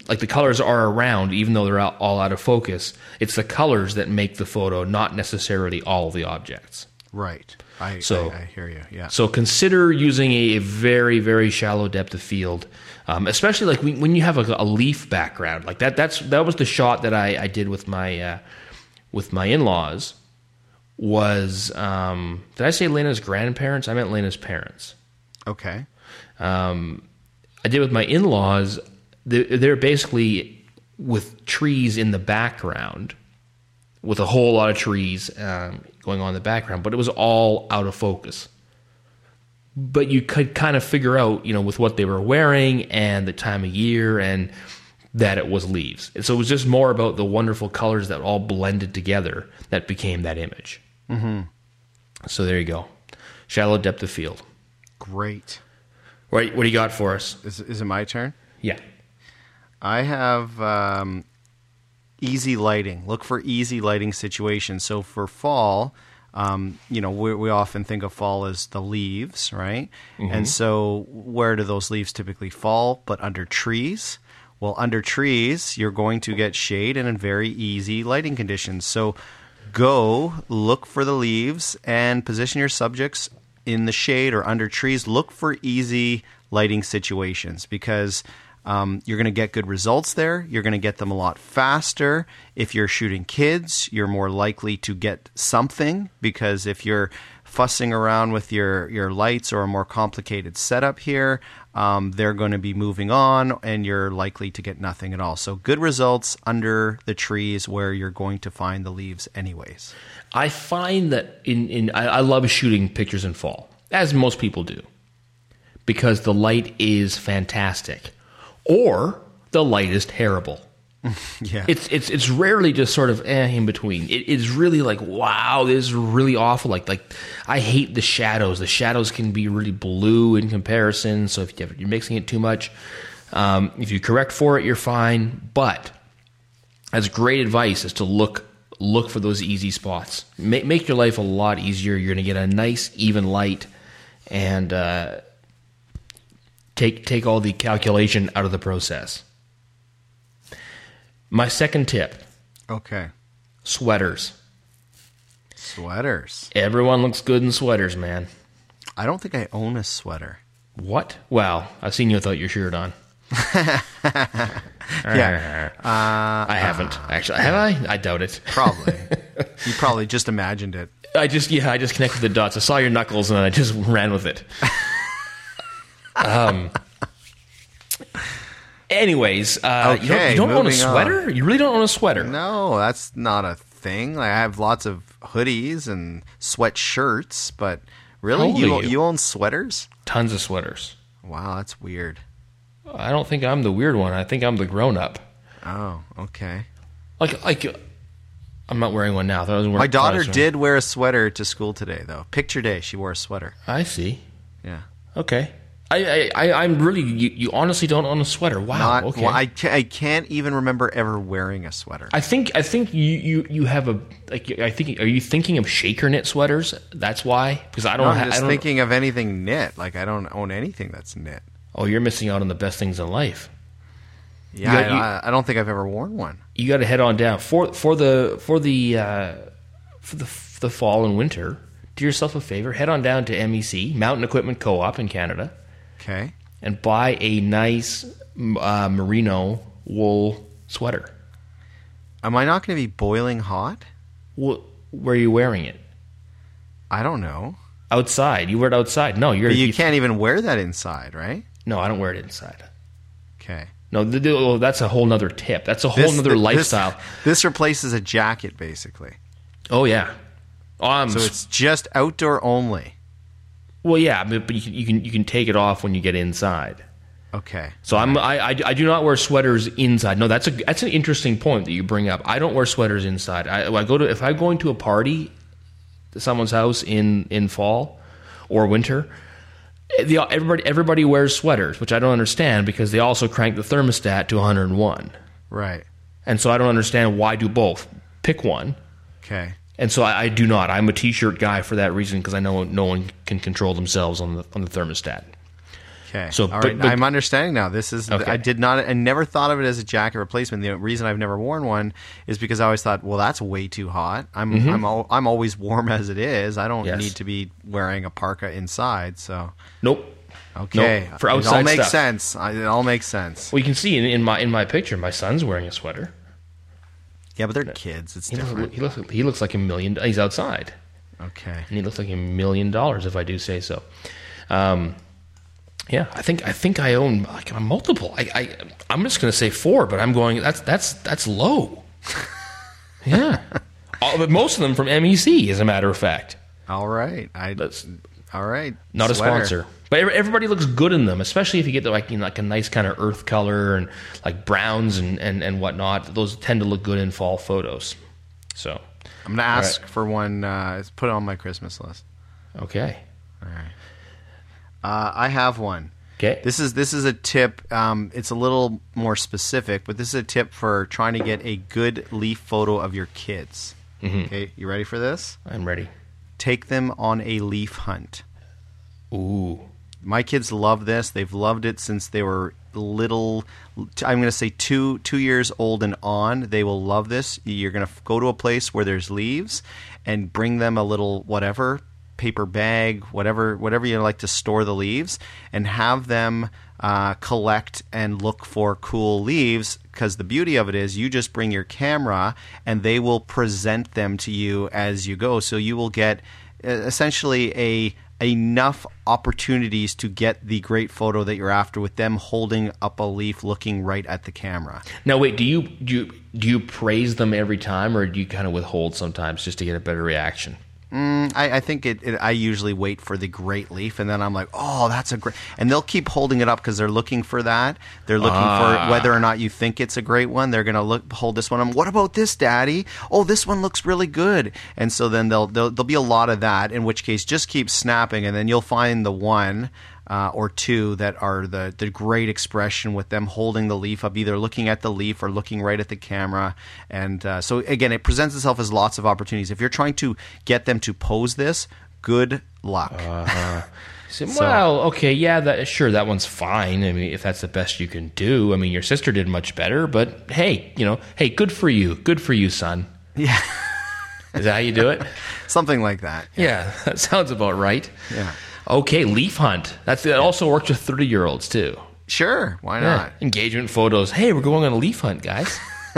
like the colors are around, even though they're all out of focus. It's the colors that make the photo, not necessarily all of the objects. Right. I hear you. Yeah. So consider using a very, very shallow depth of field, especially like when you have a leaf background like that. That was the shot that I did with my in-laws. Was did I say Lena's grandparents? I meant Lena's parents. Okay. I did with my in-laws. They're basically with trees in the background, with a whole lot of trees going on in the background, but it was all out of focus. But you could kind of figure out, with what they were wearing and the time of year, and that it was leaves. And so it was just more about the wonderful colors that all blended together that became that image. Mm-hmm. So there you go. Shallow depth of field. Great. What do you got for us? Is it my turn? Yeah. I have easy lighting. Look for easy lighting situations. So for fall, we often think of fall as the leaves, right? Mm-hmm. And so where do those leaves typically fall? But under trees. Well, under trees, you're going to get shade and in very easy lighting conditions. So go look for the leaves and position your subjects in the shade or under trees. Look for easy lighting situations because you're going to get good results there. You're going to get them a lot faster. If you're shooting kids, you're more likely to get something because if you're fussing around with your lights or a more complicated setup here, they're going to be moving on and you're likely to get nothing at all. So good results under the trees where you're going to find the leaves anyways. I find that I love shooting pictures in fall, as most people do, because the light is fantastic. Or the light is terrible. Yeah, it's rarely just sort of in between. It's really like, wow, this is really awful. Like I hate the shadows. The shadows can be really blue in comparison. So if you're mixing it too much, if you correct for it, you're fine. But as great advice is to look for those easy spots. Make your life a lot easier. You're going to get a nice even light and. Take all the calculation out of the process. My second tip. Okay. Sweaters. Sweaters. Everyone looks good in sweaters, man. I don't think I own a sweater. What? Well, I've seen you without your shirt on. Yeah. I haven't, actually. Have I? I doubt it. Probably. You probably just imagined it. I just connected the dots. I saw your knuckles and I just ran with it. Anyways, okay, you don't own a sweater? On. You really don't own a sweater? No, that's not a thing. I have lots of hoodies and sweatshirts, but really, you own sweaters? Tons of sweaters. Wow, that's weird. I don't think I'm the weird one. I think I'm the grown-up. Oh, okay. Like I'm not wearing one now. My daughter did wear a sweater to school today, though. Picture day, she wore a sweater. I see. Yeah. Okay. I'm really. You honestly don't own a sweater. Wow. Okay. Well, I can't even remember ever wearing a sweater. I think you have a like. I think. Are you thinking of shaker knit sweaters? That's why. Because I don't. I'm just thinking of anything knit. Like I don't own anything that's knit. Oh, you're missing out on the best things in life. Yeah, I don't think I've ever worn one. You got to head on down for the fall and winter. Do yourself a favor. Head on down to MEC, Mountain Equipment Co-op in Canada. Okay. And buy a nice merino wool sweater. Am I not going to be boiling hot? Well, where are you wearing it? I don't know. Outside. You wear it outside. No, you can't even wear that inside, right? No, I don't wear it inside. Okay. No, that's a whole nother tip. That's a whole nother lifestyle. This replaces a jacket, basically. Oh, yeah. So it's just outdoor only. Well, yeah, but you can take it off when you get inside. Okay. So I do not wear sweaters inside. No, that's an interesting point that you bring up. I don't wear sweaters inside. If I'm going to a party to someone's house in fall or winter, everybody wears sweaters, which I don't understand because they also crank the thermostat to 101. Right. And so I don't understand why do both. Pick one. Okay. And so I do not. I'm a T-shirt guy for that reason because I know no one can control themselves on the thermostat. Okay. So, all right. I'm understanding now. This is Okay. I never thought of it as a jacket replacement. The reason I've never worn one is because I always thought, well, that's way too hot. I'm always warm as it is. I don't need to be wearing a parka inside. So Nope. okay, Nope. For outside it all makes stuff. sense. It all makes sense. Well, you can see in my picture, my son's wearing a sweater. Yeah, but they're kids. It's different. He looks like $1 million. He's outside. Okay. And he looks like $1 million, if I do say so. Yeah, I think I own like a multiple. I'm just going to say 4, but I'm going. That's low. Yeah, but most of them from MEC, as a matter of fact. All right. All right. Not Sweater. a sponsor, but everybody looks good in them, especially if you get like like a nice kind of earth color and like browns and whatnot. Those tend to look good in fall photos. So I'm going to ask for one. Put it on my Christmas list. okay. All right. I have one. Okay. This is a tip. It's a little more specific, but this is a tip for trying to get a good leaf photo of your kids. Mm-hmm. Okay, you ready for this? I'm ready. Take them on a leaf hunt. Ooh. My kids love this. They've loved it since they were little. I'm going to say 2 years old and on. They will love this. You're going to go to a place where there's leaves and bring them a little whatever, paper bag, whatever you like to store the leaves, and have them collect and look for cool leaves, because the beauty of it is you just bring your camera and they will present them to you as you go. So you will get essentially enough opportunities to get the great photo that you're after with them holding up a leaf looking right at the camera. Now wait, do you praise them every time, or do you kind of withhold sometimes just to get a better reaction? I think I usually wait for the great leaf, and then I'm like, oh, that's a great... And they'll keep holding it up because they're looking for that. They're looking for whether or not you think it's a great one. They're going to hold this one. What about this, Daddy? Oh, this one looks really good. And so then there'll be a lot of that, in which case just keep snapping, and then you'll find the one or two that are the great expression with them holding the leaf up, either looking at the leaf or looking right at the camera. And so, again, it presents itself as lots of opportunities. If you're trying to get them to pose this, good luck. Well, okay, yeah, that one's fine. I mean, if that's the best you can do. I mean, your sister did much better, but hey, good for you, son. Yeah. Is that how you do it? Something like that. Yeah, that sounds about right. Yeah. Okay, leaf hunt. That also works with 30-year-olds too. Sure, why not? Engagement photos. Hey, we're going on a leaf hunt, guys.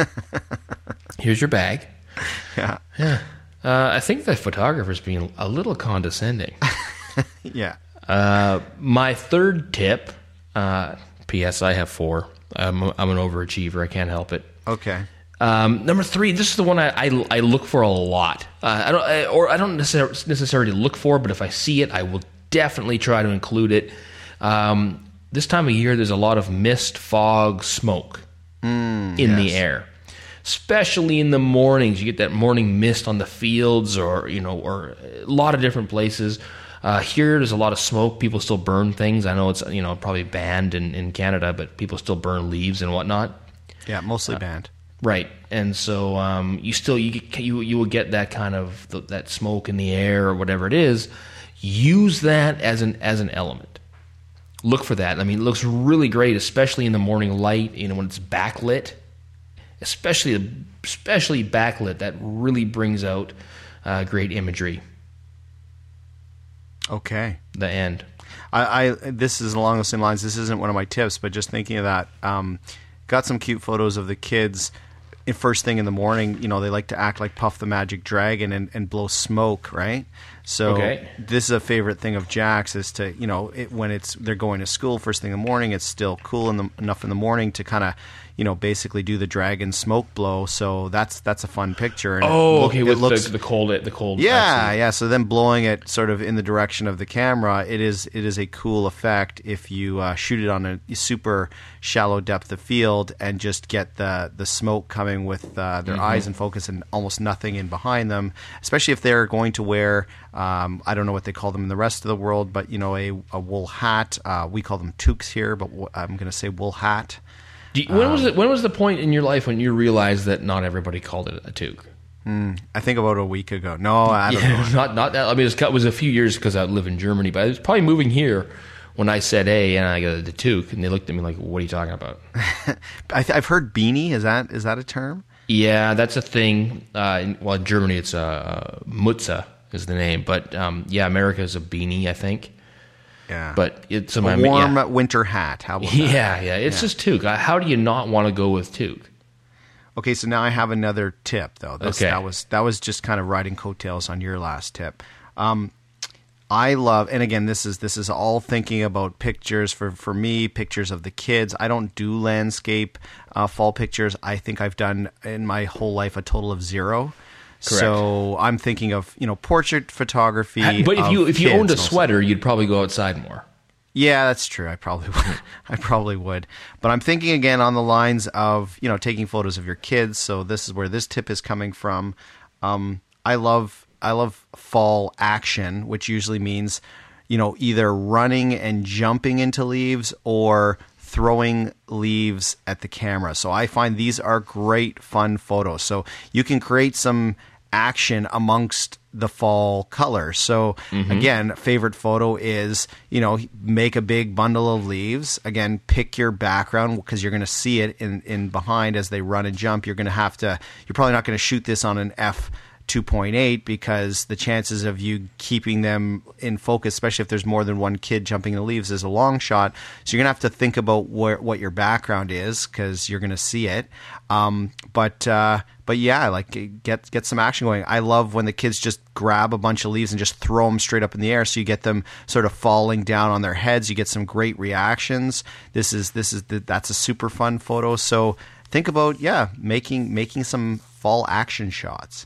Here's your bag. Yeah. Yeah. I think the photographer's being a little condescending. Yeah. My third tip, P.S. I have 4. I'm an overachiever. I can't help it. Okay. Number 3, this is the one I look for a lot. I don't necessarily look for, but if I see it, I will definitely try to include it. This time of year, there's a lot of mist, fog, smoke in the air, especially in the mornings. You get that morning mist on the fields, or a lot of different places. Here, there's a lot of smoke. People still burn things. I know it's probably banned in Canada, but people still burn leaves and whatnot. Yeah, mostly banned. Right, and so you will get that kind of that smoke in the air or whatever it is. Use that as an element. Look for that. I mean, it looks really great, especially in the morning light. When it's backlit, especially backlit, that really brings out great imagery. Okay. The end. This is along the same lines. This isn't one of my tips, but just thinking of that, got some cute photos of the kids. First thing in the morning, they like to act like Puff the Magic Dragon and blow smoke, right? So This is a favorite thing of Jack's, is to, when they're going to school first thing in the morning, it's still cool enough in the morning to kind of, basically do the dragon smoke blow. So that's a fun picture. And with the cold. Yeah. So then blowing it sort of in the direction of the camera, it is a cool effect if you shoot it on a super shallow depth of field and just get the smoke coming with their eyes in focus and almost nothing in behind them. Especially if they're going to wear, I don't know what they call them in the rest of the world, but a wool hat. We call them toques here, but I'm going to say wool hat. When was the point in your life when you realized that not everybody called it a toque? I think about a week ago. No, I don't know. Not that. I mean, it was a few years because I live in Germany, but I was probably moving here when I said, hey, and I got the toque, and they looked at me like, what are you talking about? I've heard beanie. Is that a term? Yeah, that's a thing. In Germany, it's Mutze is the name. But, America is a beanie, I think. Yeah. But it's a warm winter hat. How about that? Yeah. It's just toque. How do you not want to go with toque? Okay, so now I have another tip, though. Okay. That was just kind of riding coattails on your last tip. I love, and again, this is all thinking about pictures for me, pictures of the kids. I don't do landscape fall pictures. I think I've done in my whole life a total of 0. Correct. So I'm thinking of portrait photography. But if you owned a sweater, you'd probably go outside more. Yeah, that's true. I probably would. But I'm thinking again on the lines of taking photos of your kids. So this is where this tip is coming from. I love fall action, which usually means, either running and jumping into leaves or throwing leaves at the camera. So I find these are great, fun photos. So you can create some action amongst the fall colors. So again, favorite photo is, make a big bundle of leaves. Again, pick your background because you're going to see it in behind as they run and jump. You're probably not going to shoot this on an f2.8 because the chances of you keeping them in focus, especially if there's more than one kid jumping in the leaves, is a long shot. So you're going to have to think about what your background is because you're going to see it. But yeah, like get some action going. I love when the kids just grab a bunch of leaves and just throw them straight up in the air. So you get them sort of falling down on their heads. You get some great reactions. That's a super fun photo. So think about making some fall action shots.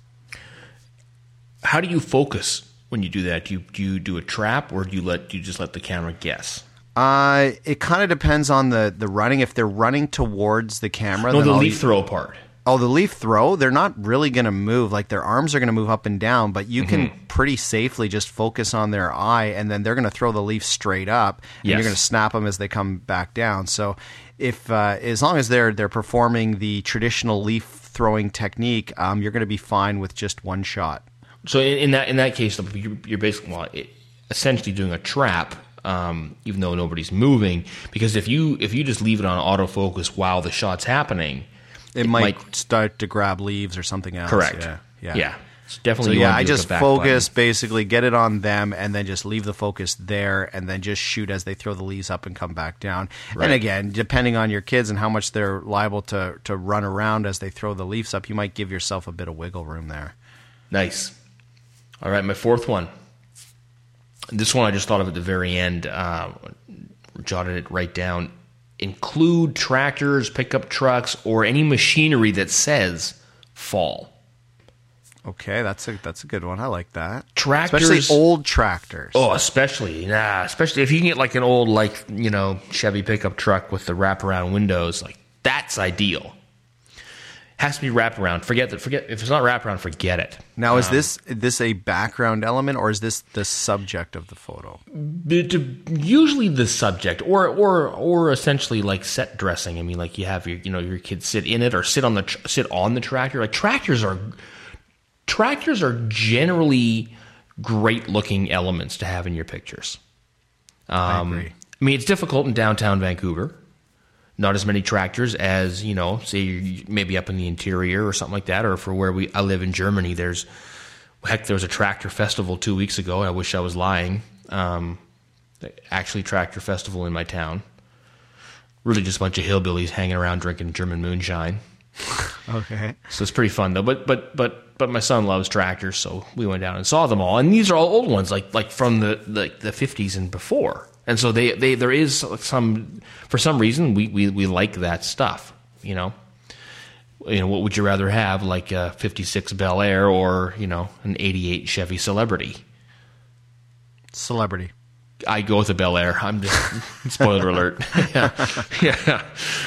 How do you focus when you do that? Do you do a trap or do you just let the camera guess? It kind of depends on the running. If they're running towards the camera, the leaf throw part. Oh, the leaf throw, they're not really going to move. Like their arms are going to move up and down, but you can pretty safely just focus on their eye, and then they're going to throw the leaf straight up, and you're going to snap them as they come back down. So if as long as they're performing the traditional leaf throwing technique, you're going to be fine with just one shot. So in that case, you're basically essentially doing a trap, even though nobody's moving, because if you just leave it on autofocus while the shot's happening, it might start to grab leaves or something else. Correct. Yeah. So definitely. So I just focus, basically get it on them, and then just leave the focus there, and then just shoot as they throw the leaves up and come back down. Right. And again, depending on your kids and how much they're liable to run around as they throw the leaves up, you might give yourself a bit of wiggle room there. Nice. All right, my fourth one. This one I just thought of at the very end, jotted it right down. Include tractors, pickup trucks, or any machinery that says fall. Okay, that's a good one. I like that. Tractors, especially old tractors. Oh, especially if you can get like an old Chevy pickup truck with the wraparound windows, like that's ideal. Has to be wraparound. Forget if it's not wraparound, forget it. Now, is this a background element, or is this the subject of the photo? Usually the subject, or essentially like set dressing. I mean, like you have your kids sit in it or sit on the tractor. Like tractors are generally great looking elements to have in your pictures. I agree. I mean, it's difficult in downtown Vancouver. Not as many tractors as, say you're maybe up in the interior or something like that, or for where I live in Germany, there was a tractor festival 2 weeks ago. I wish I was lying. Actually, tractor festival in my town. Really just a bunch of hillbillies hanging around drinking German moonshine. Okay. So it's pretty fun though. But my son loves tractors, so we went down and saw them all. And these are all old ones, like from the 50s and before. And so there is some, for some reason we like that stuff. What would you rather have, like a 56 Bel Air or an 88 Chevy Celebrity? Celebrity. I go with a Bel Air. I'm just spoiler alert. Yeah.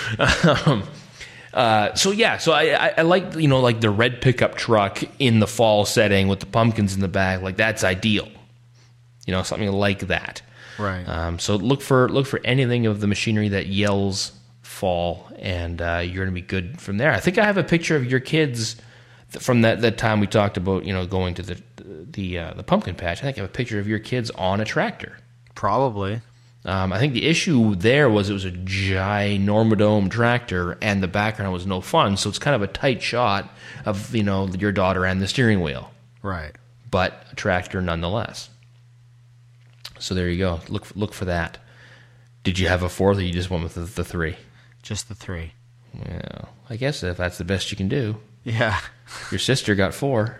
So I like like the red pickup truck in the fall setting with the pumpkins in the back. Like that's ideal. Something like that. Right. So look for anything of the machinery that yells fall, and you're going to be good from there. I think I have a picture of your kids from that time we talked about going to the pumpkin patch. I think I have a picture of your kids on a tractor. Probably. I think the issue there was it was a ginormodome tractor, and the background was no fun, so it's kind of a tight shot of your daughter and the steering wheel. Right. But a tractor nonetheless. So there you go. Look for that. Did you have a fourth, or you just went with the three? Just the three. Yeah, I guess if that's the best you can do. Yeah. Your sister got 4.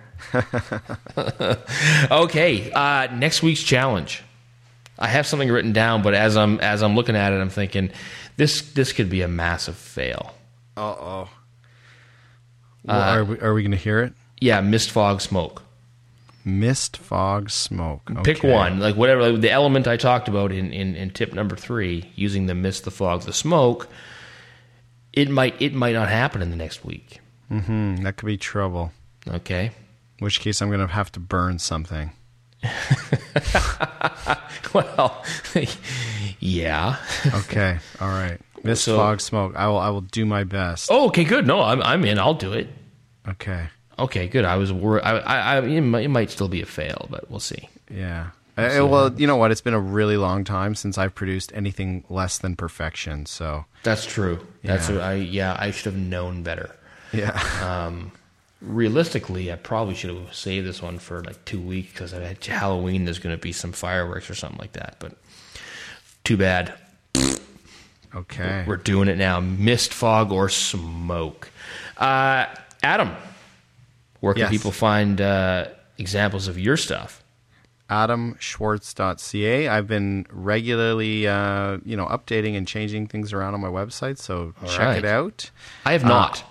Okay, next week's challenge. I have something written down, but as I'm looking at it, I'm thinking this could be a massive fail. Uh-oh. Well, are we going to hear it? Yeah, mist, fog, smoke. Mist, fog, smoke. Okay. Pick one, like whatever the element I talked about in tip number 3, using the mist, the fog, the smoke. It might not happen in the next week. Mm-hmm. That could be trouble. Okay. In which case, I'm going to have to burn something. Well, yeah. Okay. All right. Mist, fog, smoke. I will do my best. Oh, okay, good. No, I'm in. I'll do it. Okay. Okay, good. I was worried. It might still be a fail, but we'll see. Yeah. Well, you know what? It's been a really long time since I've produced anything less than perfection. So that's true. That's I should have known better. Yeah. Realistically, I probably should have saved this one for like 2 weeks because I had Halloween. There's going to be some fireworks or something like that. But too bad. Okay. We're doing it now. Mist, fog, or smoke. Adam, where can people find examples of your stuff? AdamSchwartz.ca. I've been regularly, updating and changing things around on my website, so check it out. I have not.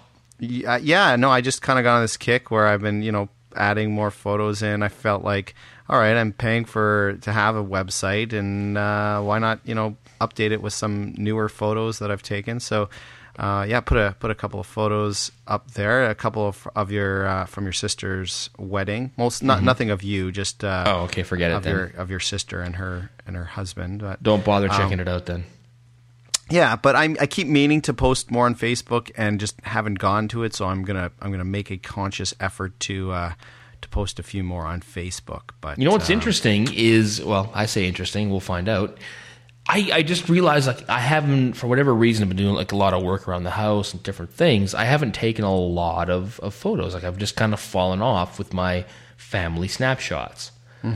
I just kind of got on this kick where I've been, adding more photos in. I felt like, all right, I'm paying to have a website, and why not, update it with some newer photos that I've taken. So, put a couple of photos up there, a couple of your from your sister's wedding. Nothing of you, just okay, forget it then. Of your sister and her husband. But, don't bother checking it out then. Yeah, but I keep meaning to post more on Facebook and just haven't gone to it. So I'm gonna make a conscious effort to post a few more on Facebook. But what's interesting is, well, I say interesting. We'll find out. I just realized, like, I haven't, for whatever reason, I've been doing like a lot of work around the house and different things. I haven't taken a lot of photos. Like, I've just kind of fallen off with my family snapshots,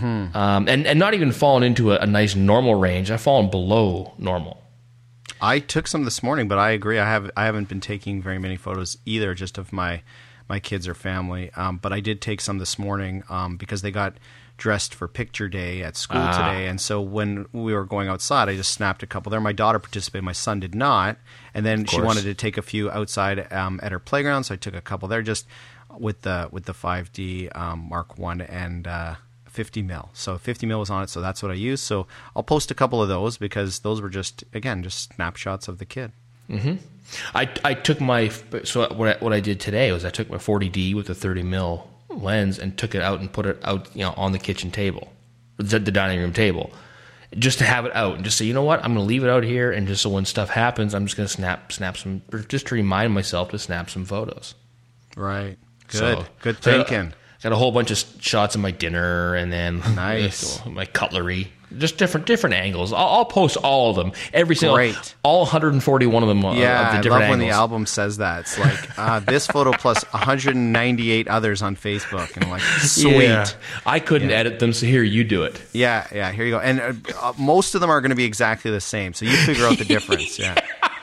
and not even fallen into a nice normal range. I've fallen below normal. I took some this morning, but I agree. I haven't been taking very many photos either, just of my kids or family. But I did take some this morning because they got dressed for picture day at school today, and so when we were going outside, I just snapped a couple there. My daughter participated, my son did not, and then she wanted to take a few outside at her playground, so I took a couple there, just with the 5D Mark 1 and 50 mil. So 50 mil was on it, so that's what I used. So I'll post a couple of those because those were just snapshots of the kid. Mm-hmm. I took what I did today was I took my 40D with the 30 mil lens and took it out and put it out, on the kitchen table, the dining room table, just to have it out and just say, you know what, I'm going to leave it out here, and just so when stuff happens, I'm just going to snap some, just to remind myself to snap some photos. Right. Good thinking. Got a whole bunch of shots of my dinner, and then nice my cutlery, just different angles. I'll post all of them, all 141 of them. Yeah, of the different I love angles. when the album says that. It's like this photo plus 198 others on Facebook, and I'm like, sweet. Yeah. I couldn't edit them, so here, you do it. Yeah, here you go. And most of them are going to be exactly the same, so you figure out the difference. Yeah.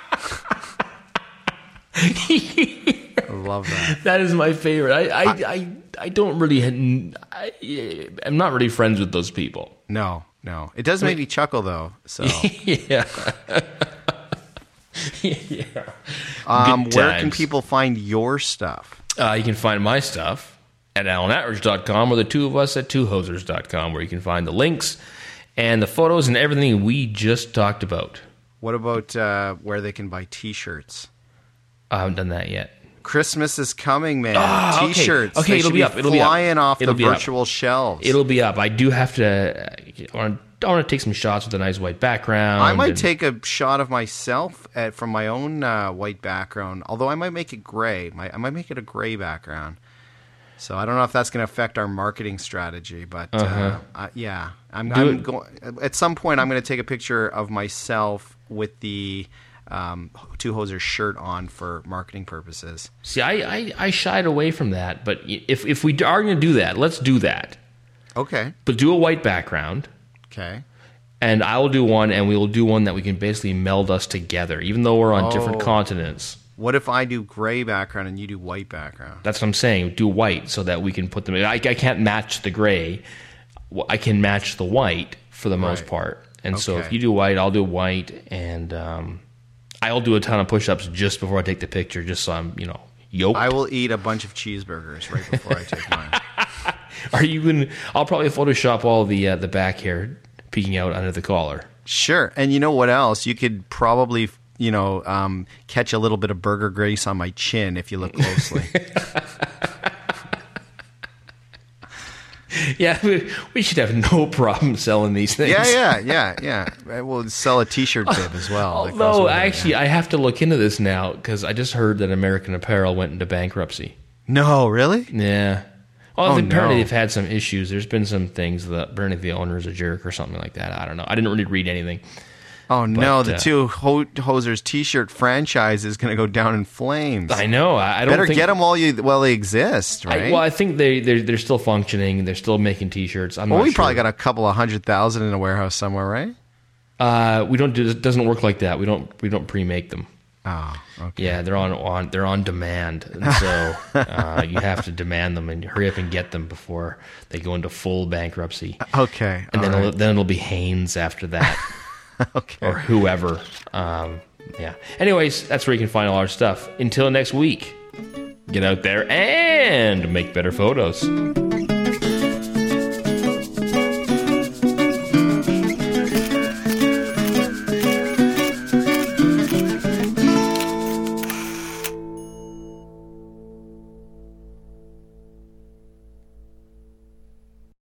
I love that. That is my favorite. I don't really. I'm not really friends with those people. No. It does make me chuckle though. So yeah. Where can people find your stuff? You can find my stuff at AlanAtridge.com, or the two of us at twohosers.com, where you can find the links and the photos and everything we just talked about. What about where they can buy T-shirts? I haven't done that yet. Christmas is coming, man. T-shirts. Okay, it'll be up. It'll be flying off the virtual shelves. It'll be up. I do have to. I want to take some shots with a nice white background. I might take a shot of myself from my own white background. Although I might make it gray. I might make it a gray background. So I don't know if that's going to affect our marketing strategy, but yeah, I'm going. At some point, I'm going to take a picture of myself with the Two Hosers shirt on for marketing purposes. See, I shied away from that, but if we are going to do that, let's do that. Okay. But do a white background. Okay. And I will do one, and we will do one that we can basically meld us together, even though we're on different continents. What if I do gray background and you do white background? That's what I'm saying. Do white so that we can put them in. I can't match the gray. I can match the white for the most part. And so if you do white, I'll do white. And I'll do a ton of push-ups just before I take the picture, just so I'm, yoked. I will eat a bunch of cheeseburgers right before I take mine. Are you going to... I'll probably Photoshop all the back hair peeking out under the collar. Sure. And you know what else? You could probably... catch a little bit of burger grease on my chin if you look closely. Yeah, we should have no problem selling these things. Yeah. We'll sell a T-shirt bib as well. Although, actually, I have to look into this now because I just heard that American Apparel went into bankruptcy. No, really? Yeah. Well, apparently they've had some issues. There's been some things that apparently the owner is a jerk or something like that. I don't know. I didn't really read anything. Oh, no, the Two Hosers T-shirt franchise is going to go down in flames. I know. I don't Better get them while they exist, right? I think they're still functioning. They're still making T-shirts. We probably got a couple of 100,000 in a warehouse somewhere, right? We don't do. It doesn't work like that. We don't pre-make them. Oh, okay. Yeah, they're on demand, and so you have to demand them and hurry up and get them before they go into full bankruptcy. Okay, and then it'll be Hanes after that. Okay. Or whoever. Yeah. Anyways, that's where you can find all our stuff. Until next week, get out there and make better photos.